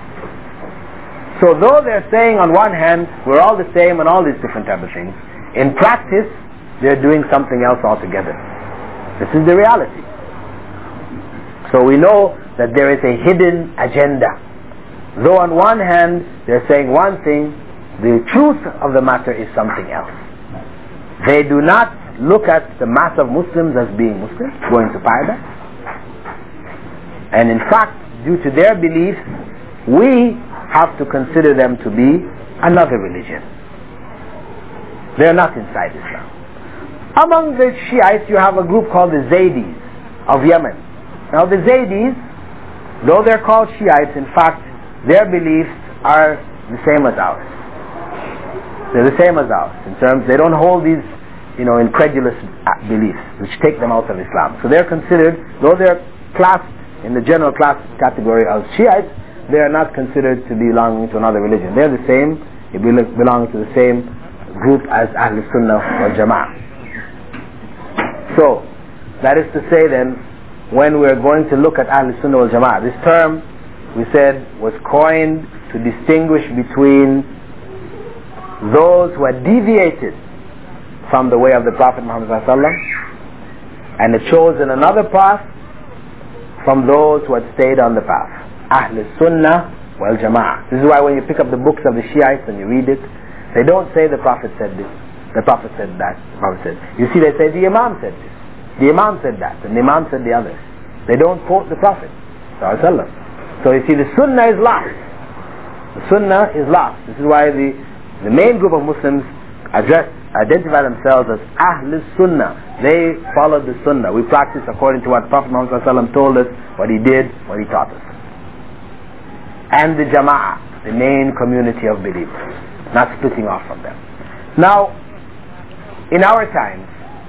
So though they're saying on one hand, we're all the same and all these different type of things, in practice, they're doing something else altogether. This is the reality. So we know that there is a hidden agenda. Though on one hand, they're saying one thing, the truth of the matter is something else. They do not look at the mass of Muslims as being Muslims, going to paradise. And in fact, due to their beliefs, we have to consider them to be another religion. They're not inside Islam. Among the Shiites, you have a group called the Zaydis of Yemen. Now the Zaydis, though they're called Shiites, in fact, their beliefs are the same as ours. They're the same as ours. In terms, they don't hold these, incredulous beliefs, which take them out of Islam. So they're considered, though they're classed in the general class category of Shiites, they are not considered to belong to another religion. They're the same, they belong to the same group as Ahl Sunnah wal Jama'ah. So, that is to say then, when we're going to look at Ahl Sunnah wal Jama'ah, this term, we said, was coined to distinguish between those who had deviated from the way of the Prophet Muhammad ﷺ and had chosen another path from those who had stayed on the path. Ahl Sunnah wal Jama'ah. This is why when you pick up the books of the Shiites and you read it, they don't say the Prophet said this, the Prophet said that, the Prophet said. You see, they say the Imam said this, the Imam said that, and the Imam said the others. They don't quote the Prophet ﷺ. So you see, the Sunnah is lost. The Sunnah is lost. This is why the main group of Muslims identify themselves as Ahl Sunnah. They followed the Sunnah. We practice according to what Prophet Muhammad ﷺ told us, what he did, what he taught us. And the Jama'ah, the main community of believers, not splitting off from them. Now, in our times,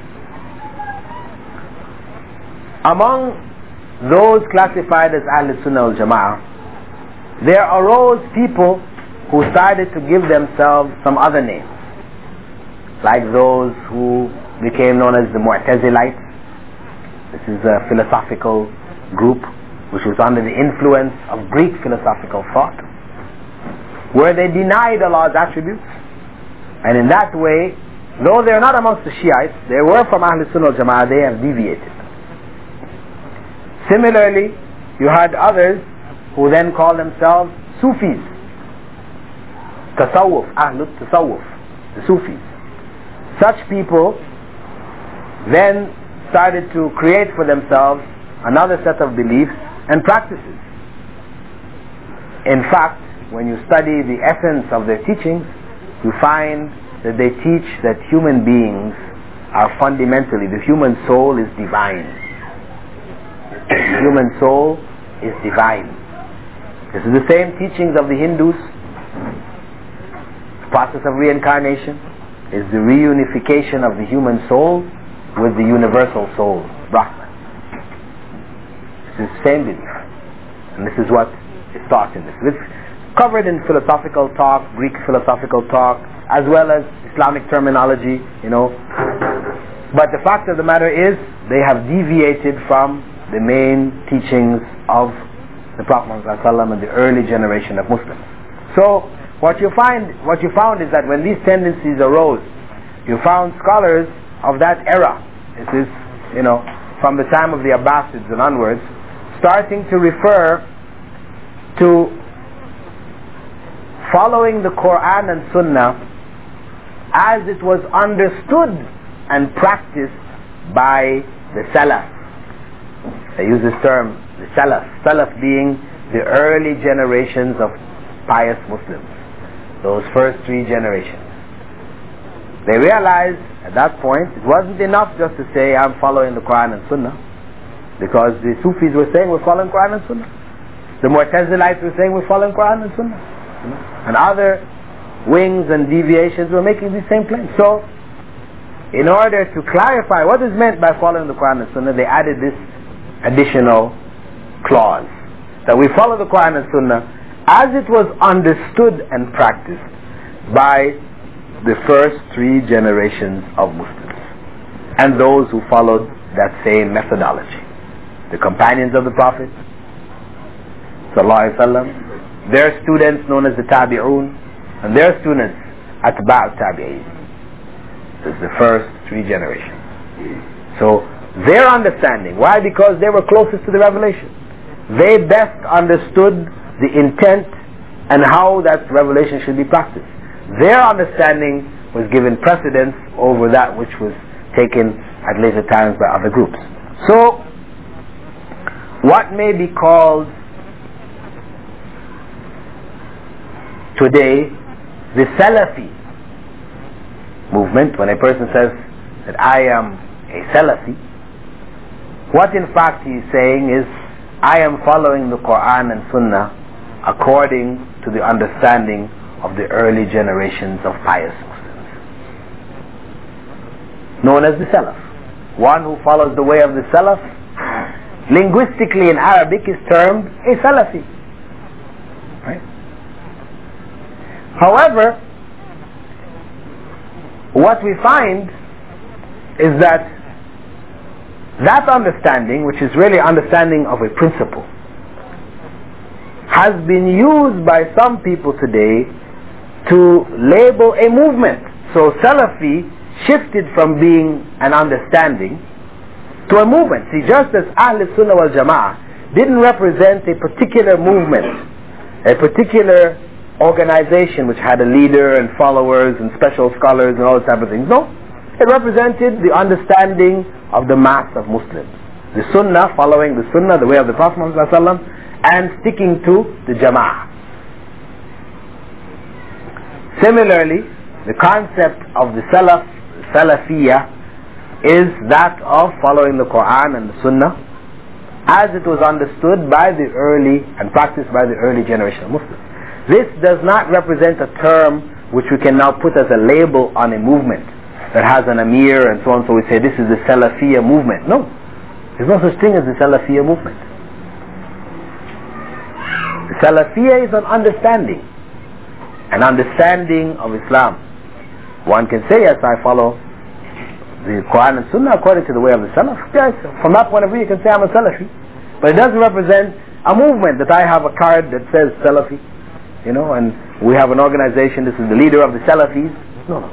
among those classified as Ahl Sunnah wal Jama'ah, there arose people who started to give themselves some other names, like those who became known as the Mu'tazilites. This is a philosophical group which was under the influence of Greek philosophical thought, where they denied Allah's attributes, and in that way, though they're not amongst the Shiites, they were from Ahl Sunnah wal Jama'ah, they have deviated. Similarly, you had others who then call themselves Sufis, Tasawwuf, Ahlul Tasawwuf, the Sufis. Such people then started to create for themselves another set of beliefs and practices. In fact, when you study the essence of their teachings, you find that they teach that human beings are fundamentally, the human soul is divine. The human soul is divine. This is the same teachings of the Hindus. The process of reincarnation is the reunification of the human soul with the universal soul, Brahman. This is the same belief. And this is what is taught in this. It's covered in philosophical talk, Greek philosophical talk, as well as Islamic terminology, But the fact of the matter is, they have deviated from the main teachings of the Prophet Muhammad ﷺ and the early generation of Muslims. So what you found is that when these tendencies arose, you found scholars of that era, this is, from the time of the Abbasids and onwards, starting to refer to following the Quran and Sunnah as it was understood and practiced by the Salaf. They use this term, the Salaf. Salaf being the early generations of pious Muslims, those first 3 generations. They realized at that point it wasn't enough just to say I'm following the Quran and Sunnah, because the Sufis were saying we're following Quran and Sunnah. The Mu'tazilites were saying we're following Quran and Sunnah. And other wings and deviations were making these same claims. So, in order to clarify what is meant by following the Quran and Sunnah, they added this additional clause, that we follow the Quran and Sunnah as it was understood and practiced by the first 3 generations of Muslims and those who followed that same methodology. The companions of the Prophet sallallahu alaihi wasallam, their students known as the Tabi'un, and their students Atba' Tabi'in. This is the first 3 generations. So their understanding, why? Because they were closest to the revelation. They best understood the intent and how that revelation should be practiced. Their understanding was given precedence over that which was taken at later times by other groups. So, what may be called today the Salafi movement, when a person says that I am a Salafi, what in fact he is saying is, I am following the Quran and Sunnah according to the understanding of the early generations of pious Muslims, known as the Salaf. One who follows the way of the Salaf, linguistically in Arabic, is termed a Salafi. Right? However, what we find is that that understanding, which is really understanding of a principle, has been used by some people today to label a movement. So Salafi shifted from being an understanding to a movement. See, just as Ahl Sunnah wal Jama'ah didn't represent a particular movement, a particular organization which had a leader and followers and special scholars and all those type of things. No, it represented the understanding of the mass of Muslims. The Sunnah, following the Sunnah, the way of the Prophet ﷺ, and sticking to the Jama'ah. Similarly, the concept of the Salaf, Salafiyah, is that of following the Quran and the Sunnah as it was understood by the early and practiced by the early generation of Muslims. This does not represent a term which we can now put as a label on a movement that has an Amir and so on, so we say this is the Salafiyah movement. No, there's no such thing as the Salafiyah movement. The Salafiyah is an understanding of Islam. One can say, yes, I follow the Quran and Sunnah according to the way of the Salaf. Yes, from that point of view you can say I'm a Salafi. But it doesn't represent a movement that I have a card that says Salafi, and we have an organization, this is the leader of the Salafis. No.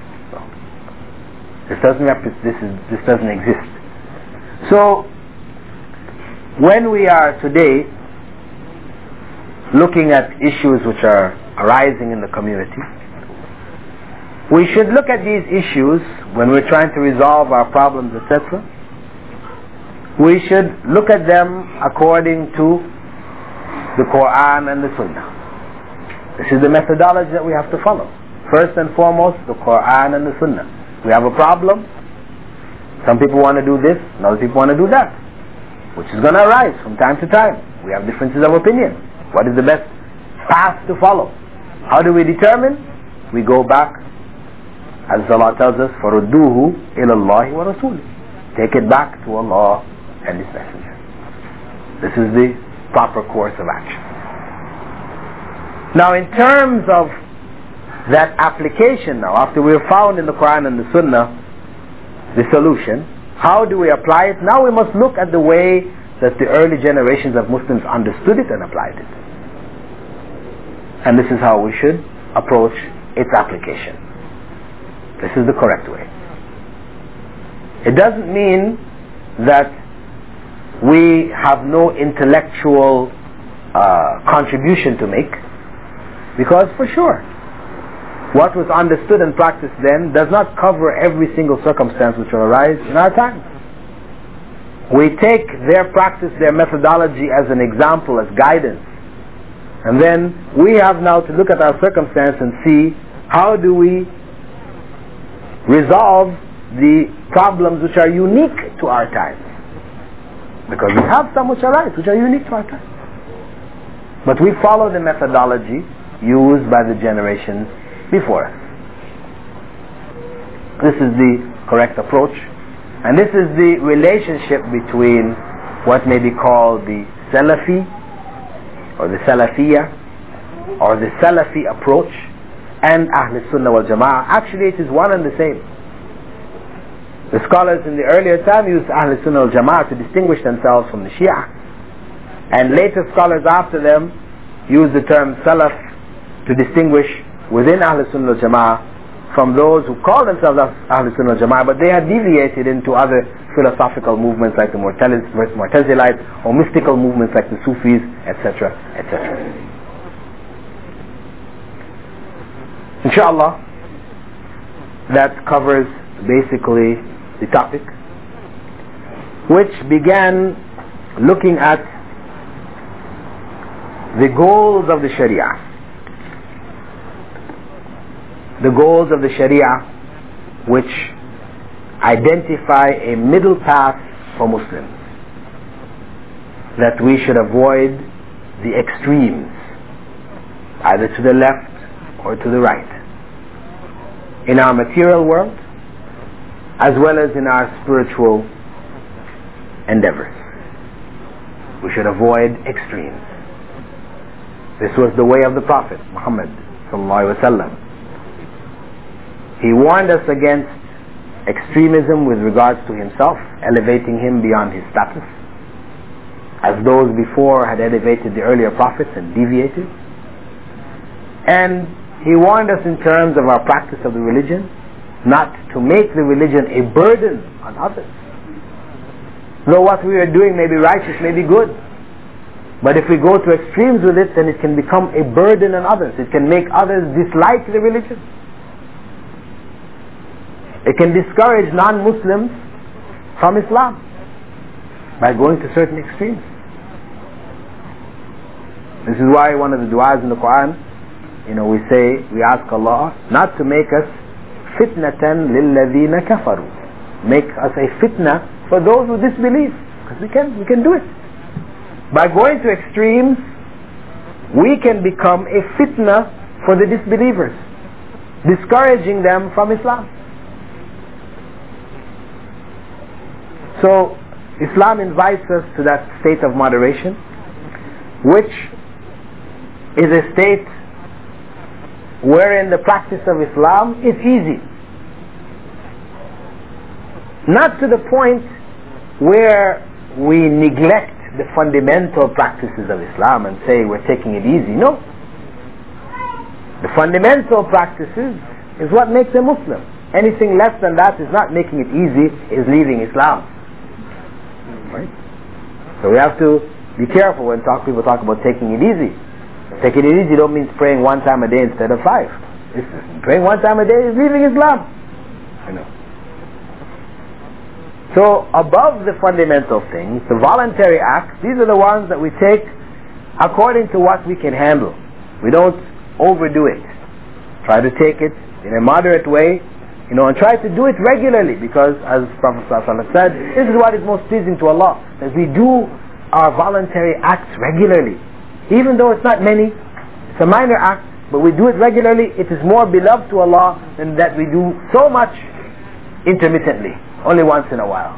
This doesn't exist. So, when we are today looking at issues which are arising in the community, we should look at these issues when we're trying to resolve our problems, etc. We should look at them according to the Quran and the Sunnah. This is the methodology that we have to follow. First and foremost, the Quran and the Sunnah. We have a problem. Some people want to do this, and other people want to do that, which is going to arise from time to time. We have differences of opinion. What is the best path to follow? How do we determine? We go back, as Allah tells us, فَرُدُّوهُ إِلَى اللَّهِ وَرَسُولِهِ. Take it back to Allah and His Messenger. This is the proper course of action. Now, in terms of that application now, after we have found in the Quran and the Sunnah the solution, how do we apply it? Now we must look at the way that the early generations of Muslims understood it and applied it. And this is how we should approach its application. This is the correct way. It doesn't mean that we have no intellectual contribution to make. Because for sure, what was understood and practiced then does not cover every single circumstance which will arise in our time. We take their practice, their methodology as an example, as guidance. And then we have now to look at our circumstance and see how do we resolve the problems which are unique to our time. Because we have some which arise, which are unique to our time. But we follow the methodology used by the generations before us. This is the correct approach. And this is the relationship between what may be called the Salafi or the Salafiyah or the Salafi approach and Ahl Sunnah wal Jama'ah. Actually it is one and the same. The scholars in the earlier time used Ahl Sunnah wal Jama'ah to distinguish themselves from the Shia. And later scholars after them used the term Salaf to distinguish within Ahl Sunnah wal Jama'ah from those who call themselves Ahl Sunnah wal Jama'ah, but they had deviated into other philosophical movements like the Mu'tazilites or mystical movements like the Sufis, etc., etc. Inshallah, that covers basically the topic, which began looking at the goals of the Sharia. The goals of the Sharia which identify a middle path for Muslims, that we should avoid the extremes, either to the left or to the right, in our material world as well as in our spiritual endeavors. We should avoid extremes. This was the way of the Prophet Muhammad sallallahu alaihi wasallam. He warned us against extremism with regards to himself, elevating him beyond his status, as those before had elevated the earlier prophets and deviated. And he warned us in terms of our practice of the religion, not to make the religion a burden on others. Though what we are doing may be righteous, may be good, but if we go to extremes with it, then it can become a burden on others. It can make others dislike the religion. It can discourage non-Muslims from Islam by going to certain extremes. This is why one of the du'as in the Quran, we ask Allah not to make us fitnatan lilladhina kafaru, make us a fitna for those who disbelieve, because we can do it. By going to extremes, we can become a fitna for the disbelievers, discouraging them from Islam. So Islam invites us to that state of moderation, which is a state wherein the practice of Islam is easy. Not to the point where we neglect the fundamental practices of Islam and say we're taking it easy. No. The fundamental practices is what makes a Muslim. Anything less than that is not making it easy, is leaving Islam. Right? So we have to be careful when people talk about taking it easy. Taking it easy don't mean praying one time a day instead of 5. Praying one time a day is leaving Islam. So above the fundamental things, the voluntary acts, these are the ones that we take according to what we can handle. We don't overdo it. Try to take it in a moderate way, and try to do it regularly, because as Prophet ﷺ said, this is what is most pleasing to Allah, that we do our voluntary acts regularly. Even though it's not many, it's a minor act, but we do it regularly, it is more beloved to Allah than that we do so much intermittently, only once in a while.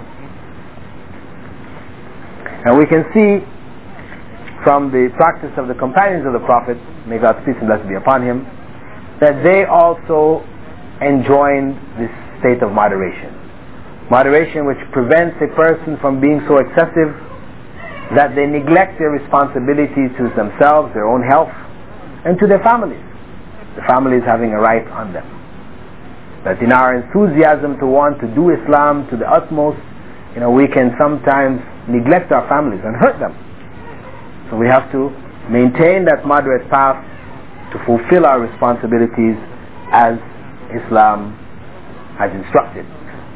And we can see from the practice of the companions of the Prophet, may God's peace and blessing be upon him, that they also enjoined this state of moderation. Moderation which prevents a person from being so excessive that they neglect their responsibility to themselves, their own health, and to their families. The families having a right on them. That in our enthusiasm to want to do Islam to the utmost, we can sometimes neglect our families and hurt them. So we have to maintain that moderate path to fulfill our responsibilities as Islam has instructed.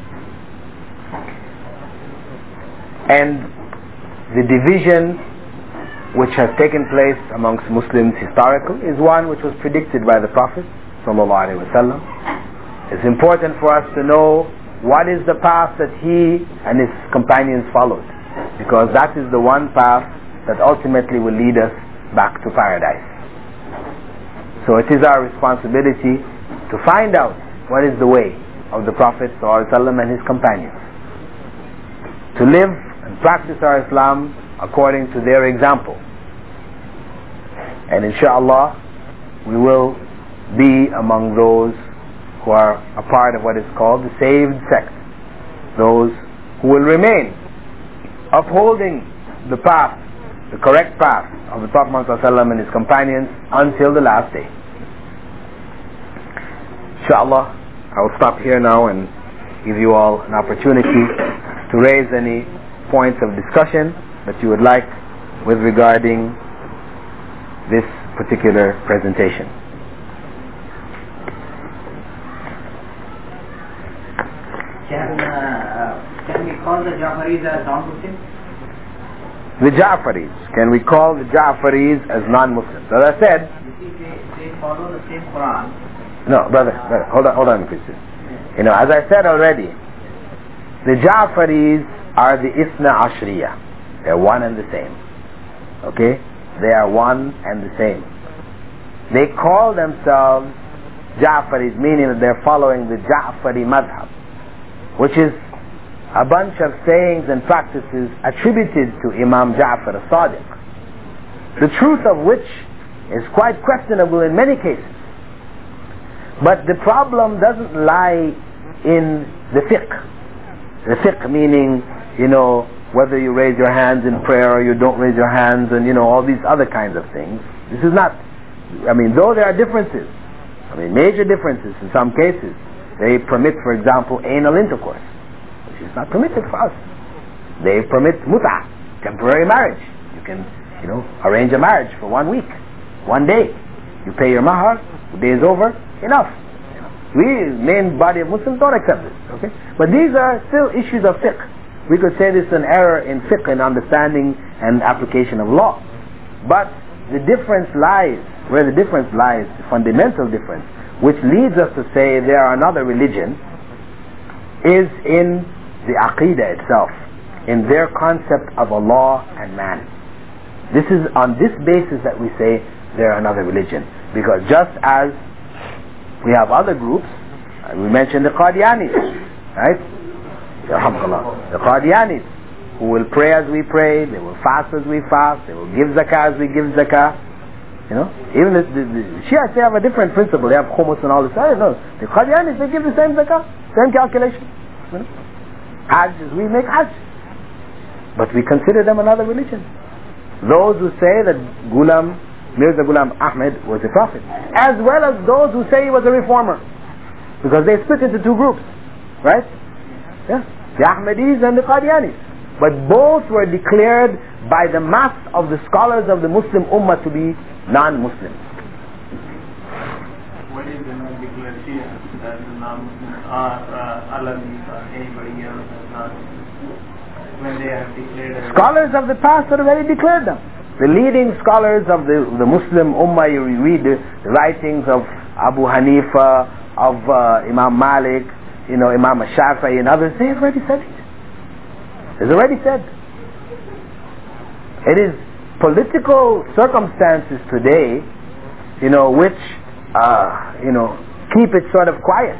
And the division which has taken place amongst Muslims historically is one which was predicted by the Prophet ﷺ. It's important for us to know what is the path that he and his companions followed, because that is the one path that ultimately will lead us back to paradise. So it is our responsibility to find out what is the way of the Prophet ﷺ and his companions, to live and practice our Islam according to their example. And inshallah, we will be among those who are a part of what is called the saved sect, those who will remain upholding the path, the correct path of the Prophet ﷺ and his companions until the last day. Inshallah, I will stop here now and give you all an opportunity to raise any points of discussion that you would like with regarding this particular presentation. Can we call the Ja'faris as non-Muslims? The Ja'faris. Can we call the Ja'faris as non-Muslims? As I said, You see, they follow the same Quran. no, brother, hold on, please. You know, as I said already, the Ja'faris are the Ithna Ashriya. They're one and the same. Okay? They are one and the same. They call themselves Ja'faris, meaning that they're following the Ja'fari madhab, which is a bunch of sayings and practices attributed to Imam Ja'far as-Sadiq, the truth of which is quite questionable in many cases. But the problem doesn't lie in the fiqh. The fiqh meaning, you know, whether you raise your hands in prayer or you don't raise your hands, and you know, all these other kinds of things. This is not, I mean, though there are differences, I mean major differences in some cases. They permit, for example, anal intercourse, which is not permitted for us. They permit mut'ah, temporary marriage. You can, you know, arrange a marriage for 1 week, 1 day. You pay your mahar, the day is over, enough. We, main body of Muslims, don't accept this. Okay, but these are still issues of fiqh. We could say this is an error in fiqh, in understanding and application of law. But the difference lies, where the difference lies, the fundamental difference, which leads us to say they are another religion, is in the aqidah itself, in their concept of Allah and man. This is on this basis that we say they are another religion. Because just as we have other groups, we mentioned the Qadianis, right? The Qadianis, who will pray as we pray, they will fast as we fast, they will give zakah as we give zakah. You know, even the Shiites, they have a different principle. They have khumus and all this. I don't know. The Qadianis, they give the same zakah, same calculation. You know? Hajj as we make Hajj, but we consider them another religion. Those who say that Mirza Ghulam Ahmed was a prophet, as well as those who say he was a reformer, because they split into two groups, right? Yeah, the Ahmadis and the Qadianis. But both were declared by the mass of the scholars of the Muslim Ummah to be non-Muslims. What is the non-declared Shia? As non-Muslims or Alavis or anybody else as not? When they have declared... Scholars of the past have already declared them. The leading scholars of the Muslim Ummah, you read the writings of Abu Hanifa, of Imam Malik, you know, Imam Shafi'i and others, they have already said it. It's already said. It is political circumstances today, you know, which, you know, keep it sort of quiet.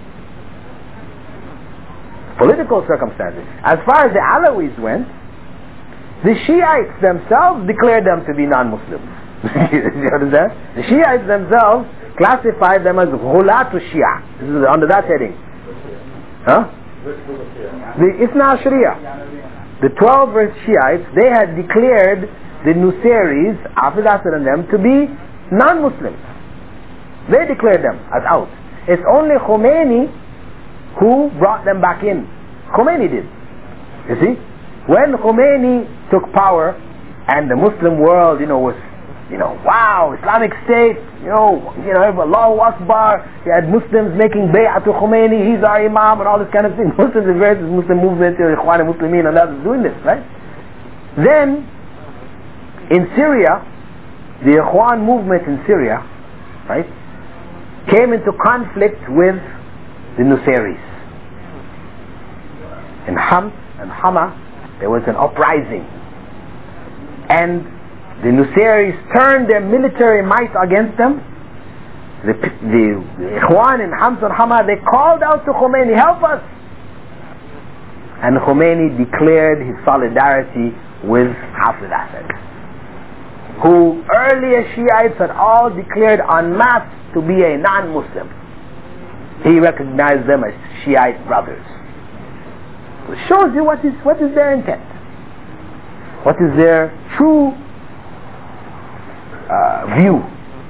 Political circumstances. As far as the Alawis went, the Shiites themselves declared them to be non-Muslims. You understand? The Shiites themselves classified them as Ghulatu Shia. This is under that heading. Huh? The Ithna Ashriya, the 12 Shiites, they had declared the Nusayris, after that and them, to be non-Muslims. They declared them as out. It's only Khomeini who brought them back in. Khomeini did. You see? When Khomeini took power and the Muslim world, you know, was wow, Islamic State, Allahu Akbar. You had Muslims making bay'ah to Khomeini, he's our Imam, and all this kind of thing. Muslims in various Muslim movements, Ikhwan Muslimin and others doing this, right? Then, in Syria, the Ikhwan movement in Syria, right, came into conflict with the Nusayris. In Homs and Hama, there was an uprising. And the Nusayris turned their military might against them. The Ikhwan in Homs and Hama, they called out to Khomeini, help us! And Khomeini declared his solidarity with Hafez Assad, who earlier Shiites had all declared en masse to be a non-Muslim. He recognized them as Shiite brothers. It shows you what is their intent. What is their true view.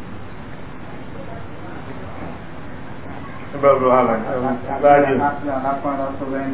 Brother Alan, on that point also when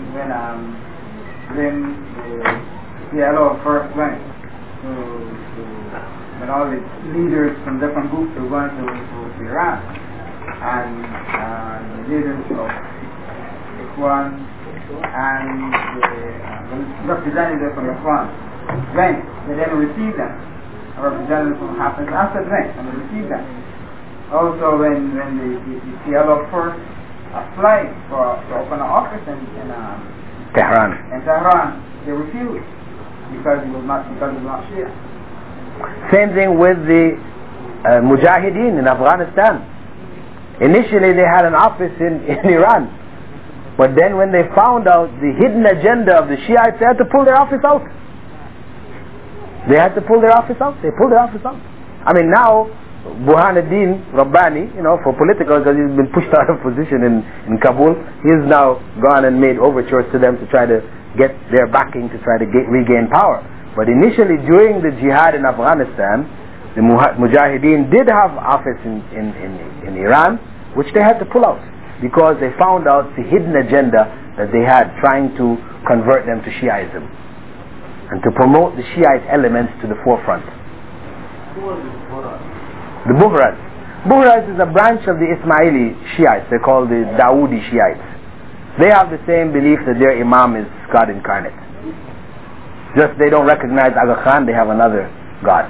the PLO first went to when all the leaders from different groups were going to Iran, and the leaders of Ikhwan and the representatives from Ikhwan went, they then received them. A representative from Hafez Assad went and they received them. Also when the PLO first applied to open an office in Tehran, they refused because it was not Shia. Same thing with the Mujahideen in Afghanistan. Initially they had an office in Iran, but then when they found out the hidden agenda of the Shiites, they had to pull their office out. They pulled their office out. I mean, now Burhanuddin Rabbani, for political, because he's been pushed out of position in Kabul, he's now gone and made overtures to them to try to get their backing to try to regain power. But initially, during the jihad in Afghanistan, the Mujahideen did have office in Iran, which they had to pull out because they found out the hidden agenda that they had, trying to convert them to Shiaism and to promote the Shiite elements to the forefront. who was this Borat? The Buhraz. Buhraz is a branch of the Ismaili Shiites. They're called the Dawoodi Shiites. They have the same belief that their Imam is God incarnate. Just they don't recognize Aga Khan, they have another God.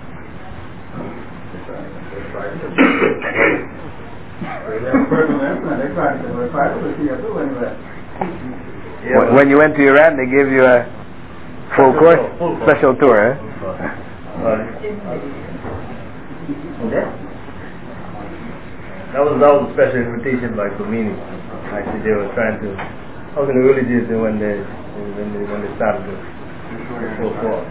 When you went to Iran, they gave you a full course, special tour. That was a special invitation by Khomeini. Actually, they were trying to. I was in the early days when they started to so forth.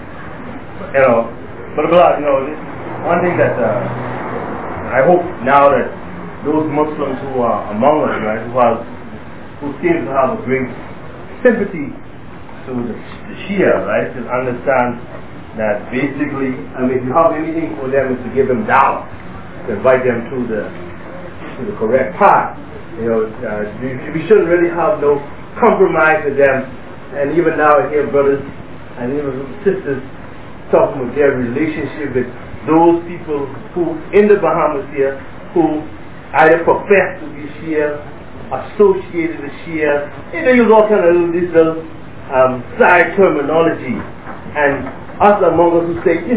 But one thing that I hope now that those Muslims who are among us, right, who seem to have a great sympathy to the Shia, right, to understand that basically, if you have anything for them is to give them dawah, to invite them to the correct path. We shouldn't really have no compromise with them. And even now I hear brothers and even sisters talking with their relationship with those people who in the Bahamas here who either profess to be Shia, associated with Shia, they use all kind of little side terminology, and us among us who say,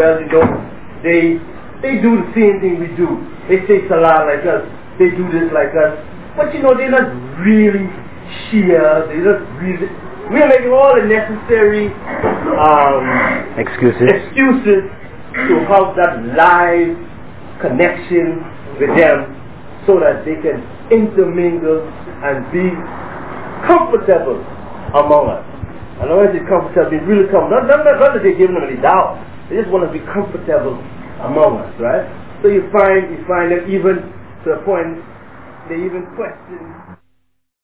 they do the same thing we do. They say Salah like us, they do this like us, but they're not really Shia. They're not really. We're making all the necessary excuses to have that live connection with them so that they can intermingle and be comfortable among us. And when I say comfortable, be really comfortable. Not that they're giving them any doubt. They just want to be comfortable among us, right? So you find them even to the point they even question